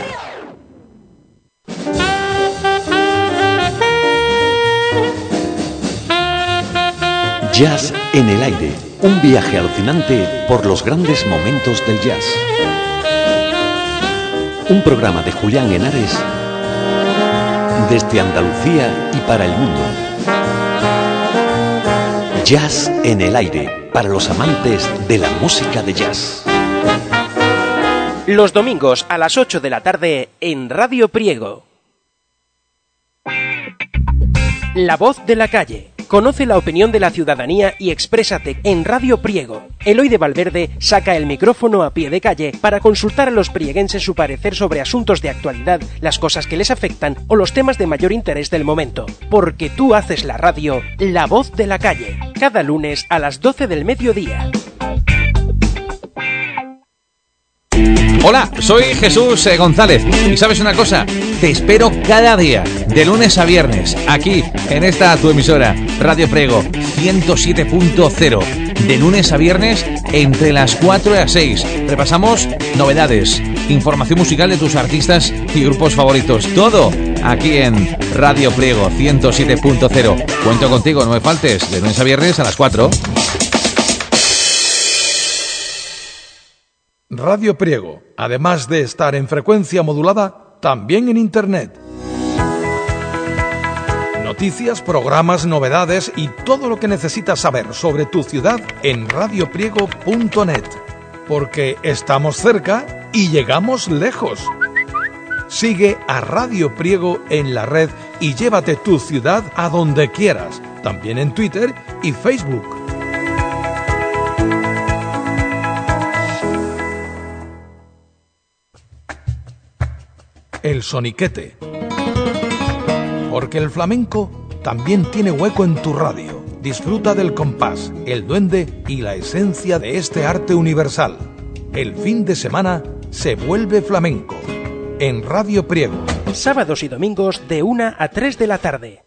Jazz en el aire. Un viaje alucinante por los grandes momentos del jazz. Un programa de Julián Henares desde Andalucía y para el mundo. Jazz en el aire, para los amantes de la música de jazz. Los domingos a las ocho de la tarde en Radio Priego. La voz de la calle. Conoce la opinión de la ciudadanía y exprésate en Radio Priego. Eloy de Valverde saca el micrófono a pie de calle para consultar a los prieguenses su parecer sobre asuntos de actualidad, las cosas que les afectan o los temas de mayor interés del momento. Porque tú haces la radio, La Voz de la Calle, cada lunes a las doce del mediodía. Hola, soy Jesús eh, González y ¿sabes una cosa? Te espero cada día, de lunes a viernes, aquí, en esta tu emisora, Radio Priego ciento siete punto cero, de lunes a viernes entre las cuatro y las seis. Repasamos novedades, información musical de tus artistas y grupos favoritos, todo aquí en Radio Priego ciento siete punto cero. Cuento contigo, no me faltes, de lunes a viernes a las cuatro. Radio Priego, además de estar en frecuencia modulada, también en Internet. Noticias, programas, novedades y todo lo que necesitas saber sobre tu ciudad en radio priego punto net. Porque estamos cerca y llegamos lejos. Sigue a Radio Priego en la red y llévate tu ciudad a donde quieras, también en Twitter y Facebook. El soniquete. Porque el flamenco también tiene hueco en tu radio. Disfruta del compás, el duende y la esencia de este arte universal. El fin de semana se vuelve flamenco en Radio Priego. sábados y domingos de una a tres de la tarde.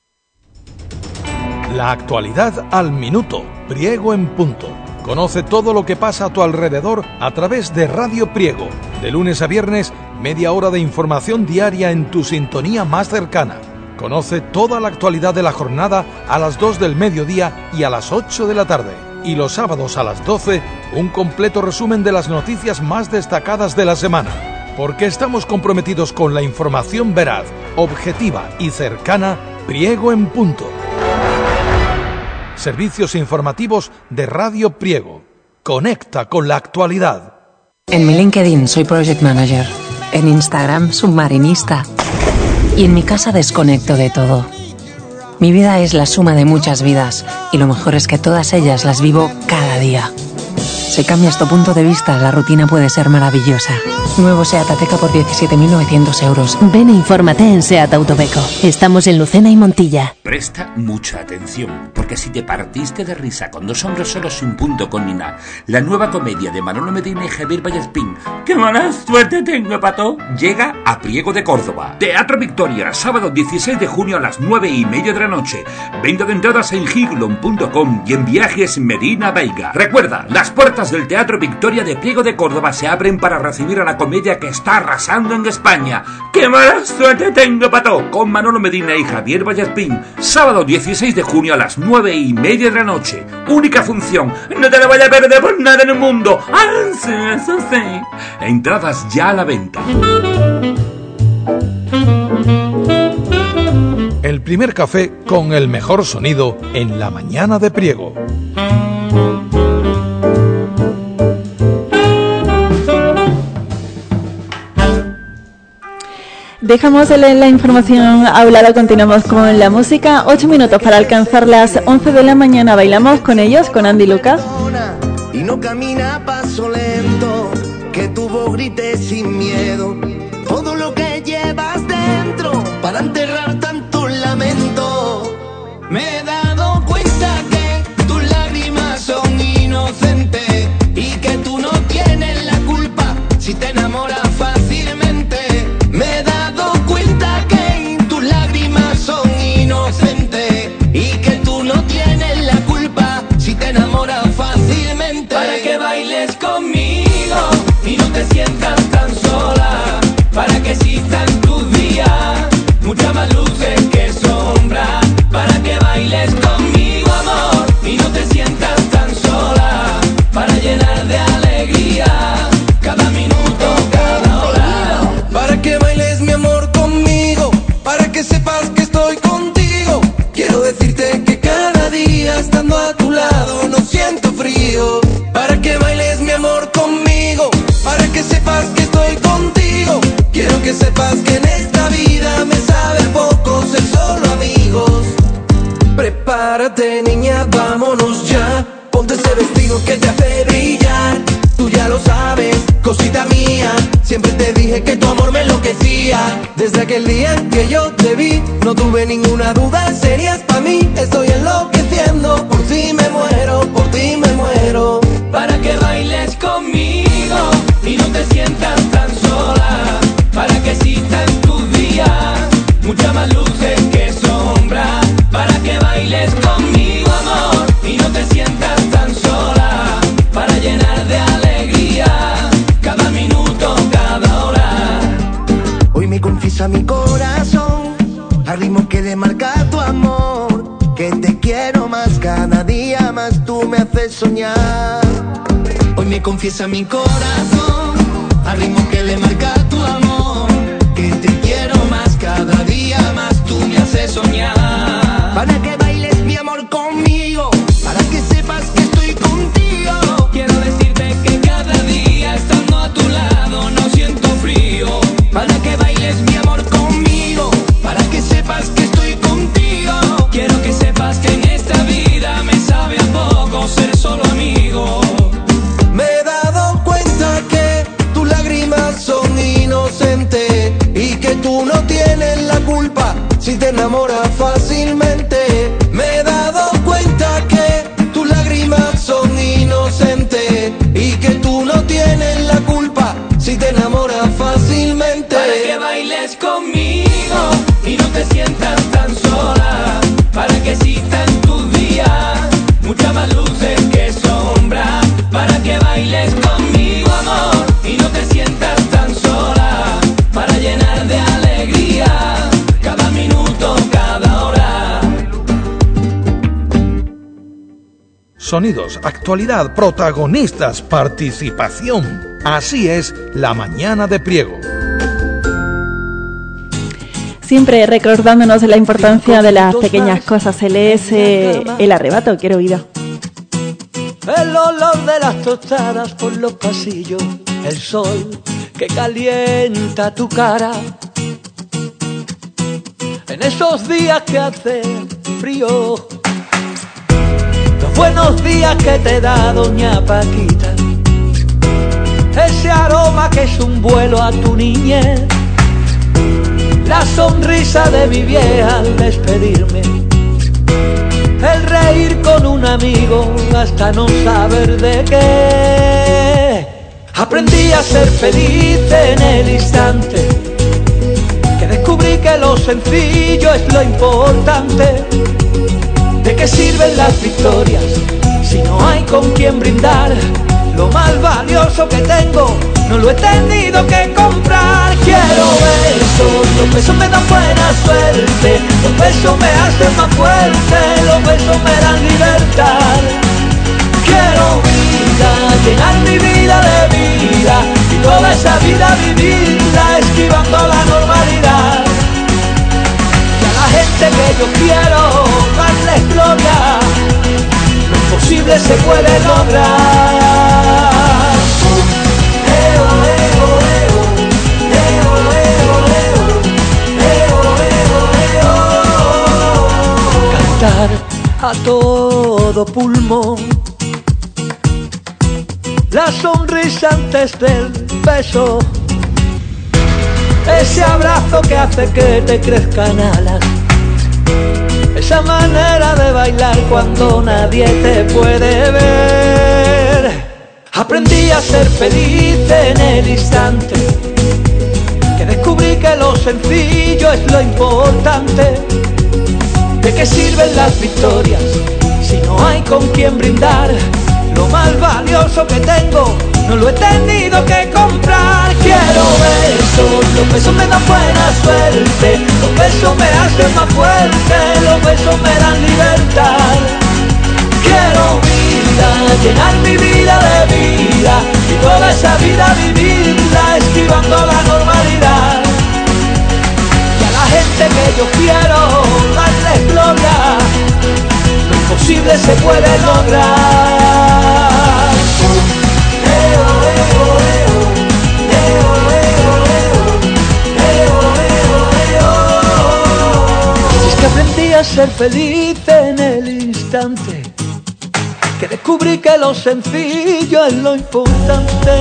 La actualidad al minuto, Priego en punto. Conoce todo lo que pasa a tu alrededor a través de Radio Priego. De lunes a viernes, media hora de información diaria en tu sintonía más cercana. Conoce toda la actualidad de la jornada a las dos del mediodía y a las ocho de la tarde. Y los sábados a las doce, un completo resumen de las noticias más destacadas de la semana. Porque estamos comprometidos con la información veraz, objetiva y cercana, Priego en punto. Servicios informativos de Radio Priego. Conecta con la actualidad. En mi LinkedIn soy Project Manager. En Instagram, submarinista. Y en mi casa desconecto de todo. Mi vida es la suma de muchas vidas. Y lo mejor es que todas ellas las vivo cada día. Si cambias tu punto de vista, la rutina puede ser maravillosa. Nuevo SEAT Ateca por diecisiete mil novecientos euros. Ven e infórmate en SEAT Autobeco. Estamos en Lucena y Montilla. Presta mucha atención, porque si te partiste de risa con Dos hombres solos y un punto con Nina, la nueva comedia de Manolo Medina y Javier Vallespín, ¡qué mala suerte tengo, pato!, llega a Priego de Córdoba. Teatro Victoria, sábado dieciséis de junio a las nueve y media de la noche. Venta de entradas en giglon punto com y en Viajes Medina Veiga. Recuerda, las puertas del Teatro Victoria de Priego de Córdoba se abren para recibir a la comedia que está arrasando en España. ¡Qué mala suerte tengo, pato!, con Manolo Medina y Javier Vallespín. Sábado dieciséis de junio a las nueve y media de la noche. Única función. No te la vayas a perder por nada en el mundo. ¡Ah, sí, eso sí! Entradas ya a la venta. El primer café con el mejor sonido en la mañana de Priego. Dejamos la, la información hablada, continuamos con la música. Ocho minutos para alcanzar las once de la mañana. Bailamos con ellos, con Andy Lucas. Y no camina a paso lento, que tu voz grite sin miedo. Todo lo que llevas dentro para enterrar tanto lamento. Me he dado cuenta que tus lágrimas son inocentes y que tú no tienes la culpa si te enamoras fácilmente. Me he dado cuenta que tus lágrimas son inocentes y que tú no tienes la culpa si te enamoras fácilmente. Para que bailes conmigo y no te sientas tan sola, para que existan tus días muchas más luces que sombras. Para que bailes conmigo, amor, y no te sientas tan sola, para llenar de alegría cada minuto, cada hora. Para que bailes, mi amor, conmigo, para que sepas que estoy contigo. Quiero decirte que cada día estando a tu lado no siento frío. Para que bailes, mi amor, conmigo, para que sepas que estoy contigo. Quiero que sepas que en esta vida me sabe poco ser solo amigos. Prepárate, niña, vámonos ya. Ponte ese vestido que te hace brillar. Tú ya lo sabes, cosita mía. Siempre te dije que tu amor me enloquecía. Desde aquel día en que yo te vi, no tuve ninguna duda, serías pa' mí. Estoy enloqueciendo, por ti me muero, por ti me muero. Para que bailes conmigo y no te sientas tan sola, para que existan tus días muchas más luces que sombras. Para que bailes conmigo, amor, y no te sientas tan sola, para llenar de alegría cada minuto, cada hora. Hoy me confiesa mi corazón al ritmo que le marca tu amor, que te quiero más, cada día más tú me haces soñar. Hoy me confiesa mi corazón al ritmo que le marca tu amor, que te quiero más, cada día más tú me haces soñar. Para que bailes, mi amor, conmigo, para que sepas que estoy contigo. Quiero decirte que cada día estando a tu lado no siento frío. Para que bailes, mi amor, conmigo, para que sepas que estoy contigo. Quiero que sepas que en esta vida me sabe a poco ser solo amigo. Me he dado cuenta que tus lágrimas son inocentes y que tú no tienes la culpa si te enamoras fácilmente. Me he dado cuenta que tus lágrimas son inocentes y que tú no tienes la culpa si te enamoras fácilmente. Para que bailes conmigo te sientas tan sola, para que exista en tus días muchas más luces que sombras, para que bailes conmigo, amor, y no te sientas tan sola, para llenar de alegría cada minuto, cada hora. Sonidos, actualidad, protagonistas, participación. Así es la mañana de Priego. Siempre recordándonos de la importancia de las pequeñas cosas. Él es eh, el arrebato, quiero oído. El olor de las tostadas por los pasillos, el sol que calienta tu cara. En esos días que hace frío, los buenos días que te da doña Paquita, ese aroma que es un vuelo a tu niñez, la sonrisa de mi vieja al despedirme, el reír con un amigo hasta no saber de qué. Aprendí a ser feliz en el instante que descubrí que lo sencillo es lo importante. ¿De qué sirven las victorias si no hay con quien brindar? Lo más valioso que tengo no lo he tenido que comprar. Quiero besos, los besos me dan buena suerte, los besos me hacen más fuerte, los besos me dan libertad. Quiero vida, llenar mi vida de vida y toda esa vida vivirla esquivando la normalidad. Y a la gente que yo quiero darles gloria, lo imposible se puede lograr. Cantar a todo pulmón, la sonrisa antes del beso, ese abrazo que hace que te crezcan alas, esa manera de bailar cuando nadie te puede ver. Aprendí a ser feliz en el instante que descubrí que lo sencillo es lo importante. ¿De qué sirven las victorias si no hay con quien brindar? Lo más valioso que tengo no lo he tenido que comprar. Quiero besos, los besos me dan buena suerte, los besos me hacen más fuerte, los besos me dan libertad. Quiero vida, llenar mi vida de vida y toda esa vida vivirla esquivando la normalidad. Y a la gente que yo quiero darles gloria, lo imposible se puede lograr. Es que aprendí a ser feliz en el instante que descubrí que lo sencillo es lo importante.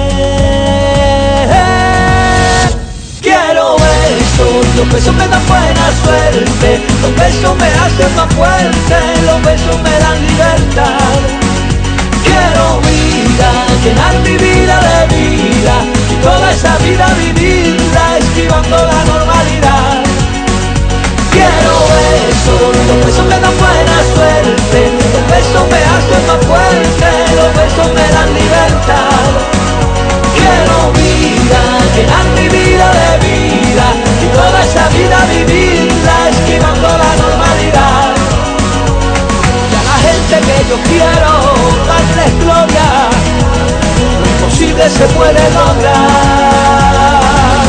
Quiero besos, los besos me dan buena suerte, los besos me hacen más fuerte, los besos me dan libertad. Quiero vida, llenar mi vida de vida y toda esa vida vivirla esquivando la normalidad. Quiero besos, los besos me dan buena suerte, los besos me hacen más fuerte, los besos me dan libertad. Quiero vida, llenar mi vida de vida y toda esa vida vivirla esquivando la normalidad. Y a la gente que yo quiero darles gloria, lo imposible se puede lograr.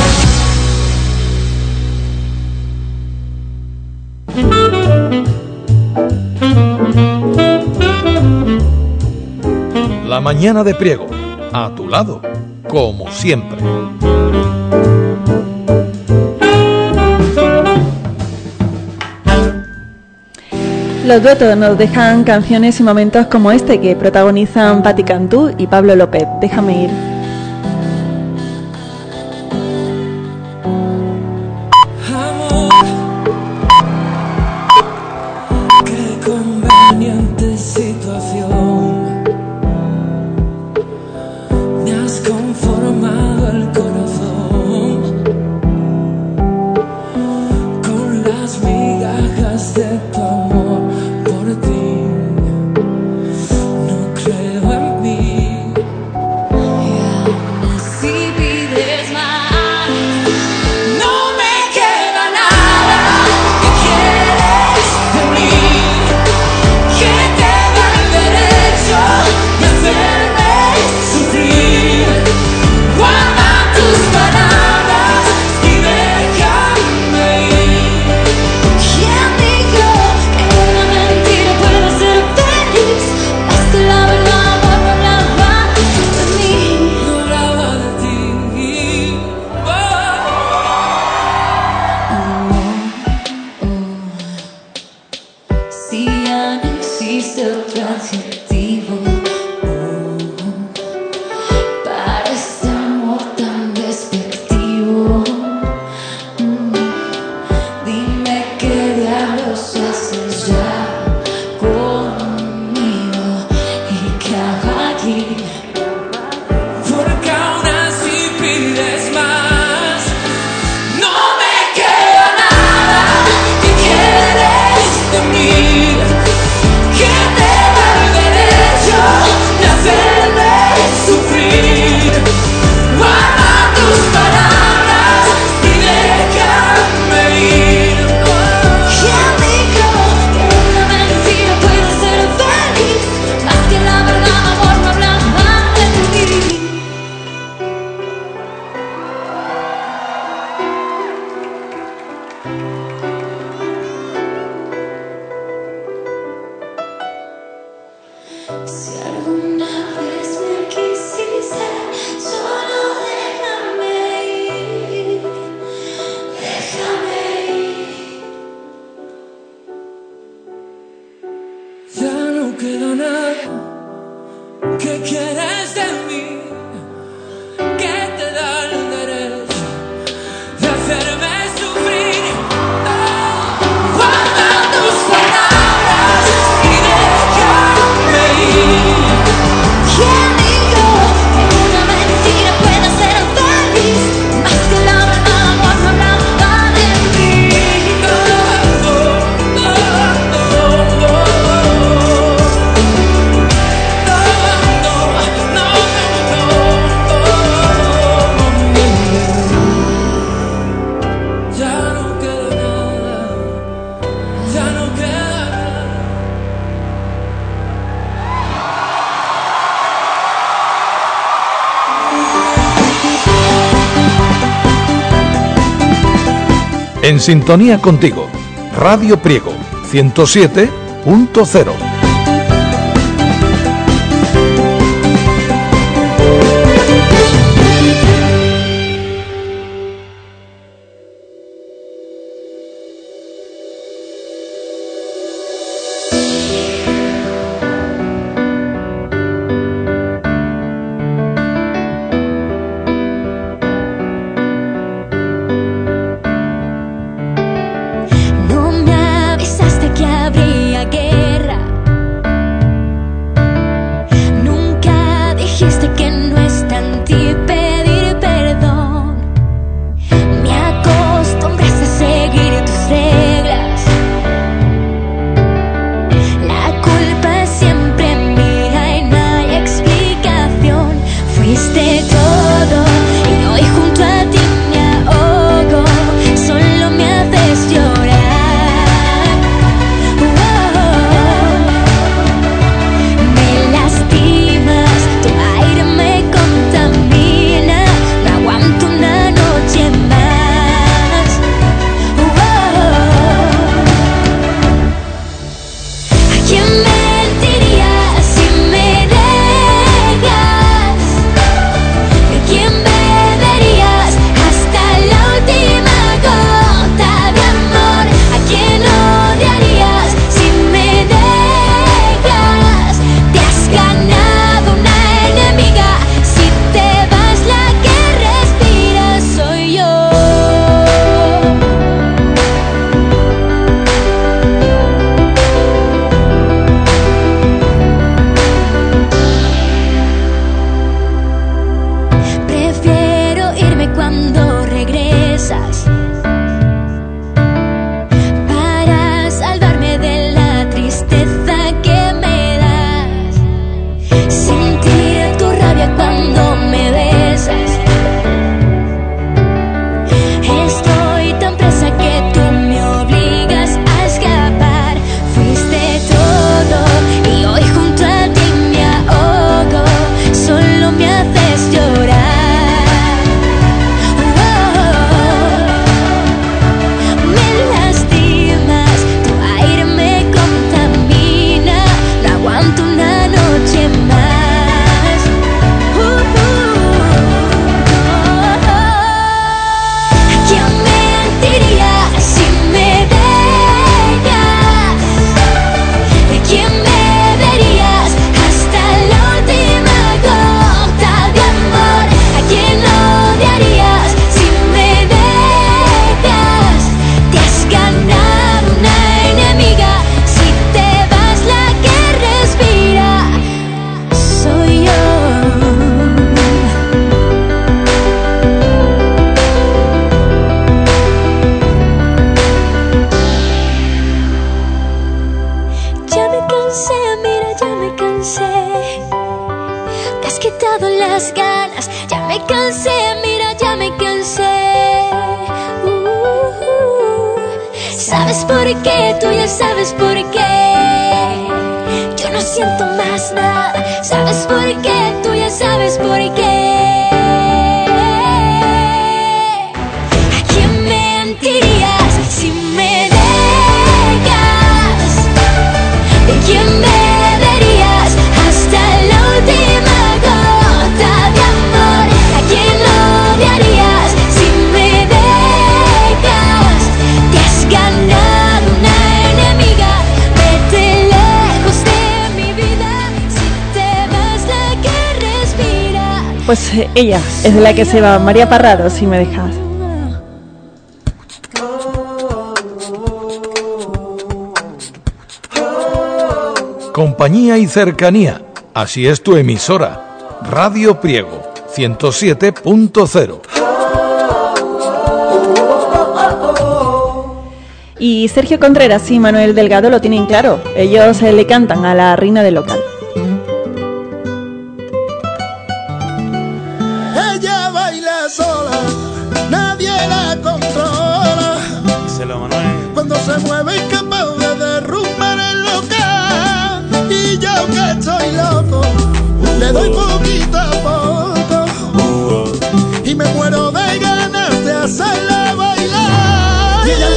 La mañana de Priego, a tu lado, como siempre. Los duetos nos dejan canciones y momentos como este que protagonizan Patti Cantú y Pablo López. Déjame ir. Conformado el corazón con las En sintonía contigo, Radio Priego ciento siete punto cero. sabes por qué, tú ya sabes por qué. Yo no siento más nada, sabes por qué, tú ya sabes por qué. ¿A quién mentirías si me dejas? ¿De quién beberías hasta la última gota de amor? ¿A quién odiarías si me dejas? Te has ganado una enemiga, vete lejos de mi vida, si te vas la que respira. Pues eh, ella es la que se va, María Parrado, si me dejas. Compañía y cercanía, así es tu emisora, Radio Priego ciento siete punto cero. Y Sergio Contreras y Manuel Delgado lo tienen claro, ellos eh, le cantan a la reina del local. Ella baila sola, nadie la controla. Díselo, Manuel. Cuando se mueve es capaz de derrumbar el local. Y yo que estoy loco, le doy poquito a poco. Y me muero de ganas de hacerla bailar. Y ella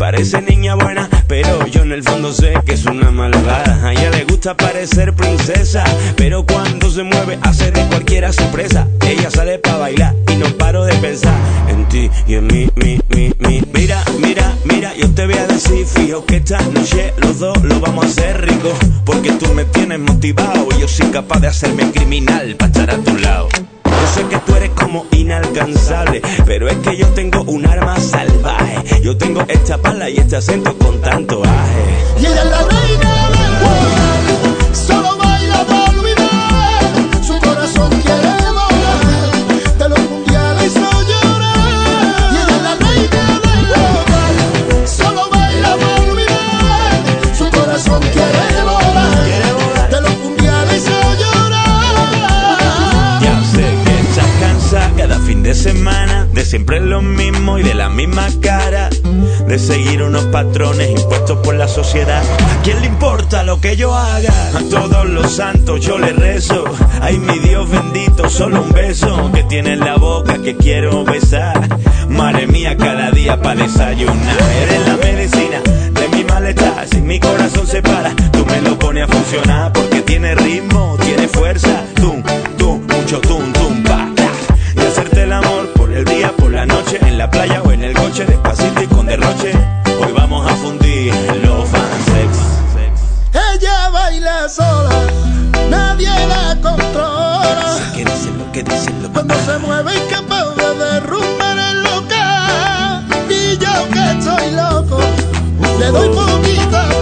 Parece niña buena, pero yo en el fondo sé que es una malvada. A ella le gusta parecer princesa, pero cuando se mueve hace de cualquiera su presa. Ella sale pa' bailar y no paro de pensar en ti y en mí, mi, mi, mi. Mira, mira, mira, yo te voy a decir, fijo que esta noche los dos lo vamos a hacer rico, porque tú me tienes motivado y yo soy capaz de hacerme criminal pa' estar a tu lado. Yo sé que tú eres como inalcanzable, pero es que yo tengo un arma salvaje. Yo tengo esta pala y este acento con tanto aje. Y ella es la reina del rock, solo baila para olvidar. Su corazón quiere volar, de los mundiales hizo llorar. Y ella es la reina del rock, solo baila para olvidar. Su corazón quiere volar, de los mundiales hizo llorar. Ya sé que estás cansada cada fin de semana de siempre lo mismo y de la misma cara, de seguir unos patrones impuestos por la sociedad. ¿A quién le importa lo que yo haga? A todos los santos yo le rezo. Ay, mi Dios bendito, solo un beso que tiene en la boca que quiero besar. Madre mía, cada día pa' desayunar. Eres la medicina de mi malestar. Si mi corazón se para, tú me lo pones a funcionar, porque tiene ritmo, tiene fuerza. Tum, tum, mucho tum, tum, pa, pa. Y hacerte el amor por el día, por la noche, en la playa o en el coche, despacito y con derroche. Hoy vamos a fundir los fansex. Ella baila sola, nadie la controla. ¿Qué dicen lo que dicen lo Cuando se mueve es capaz de derrumbar el local. Y yo que estoy loco, le doy poquito a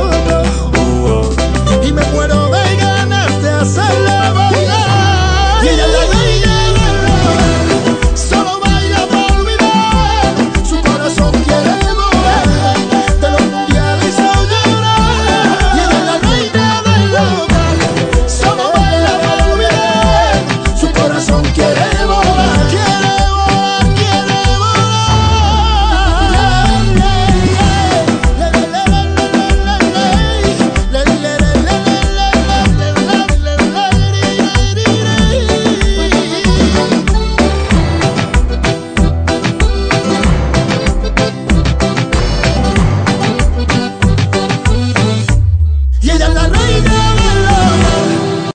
poco, y me muero de ganas de hacerla bailar. Y ella es la reina del rock, solo baila para olvidar. Su corazón quiere volar, de los mundiales hizo llorar. Y ella es la reina del rock, solo baila para olvidar. Su corazón quiere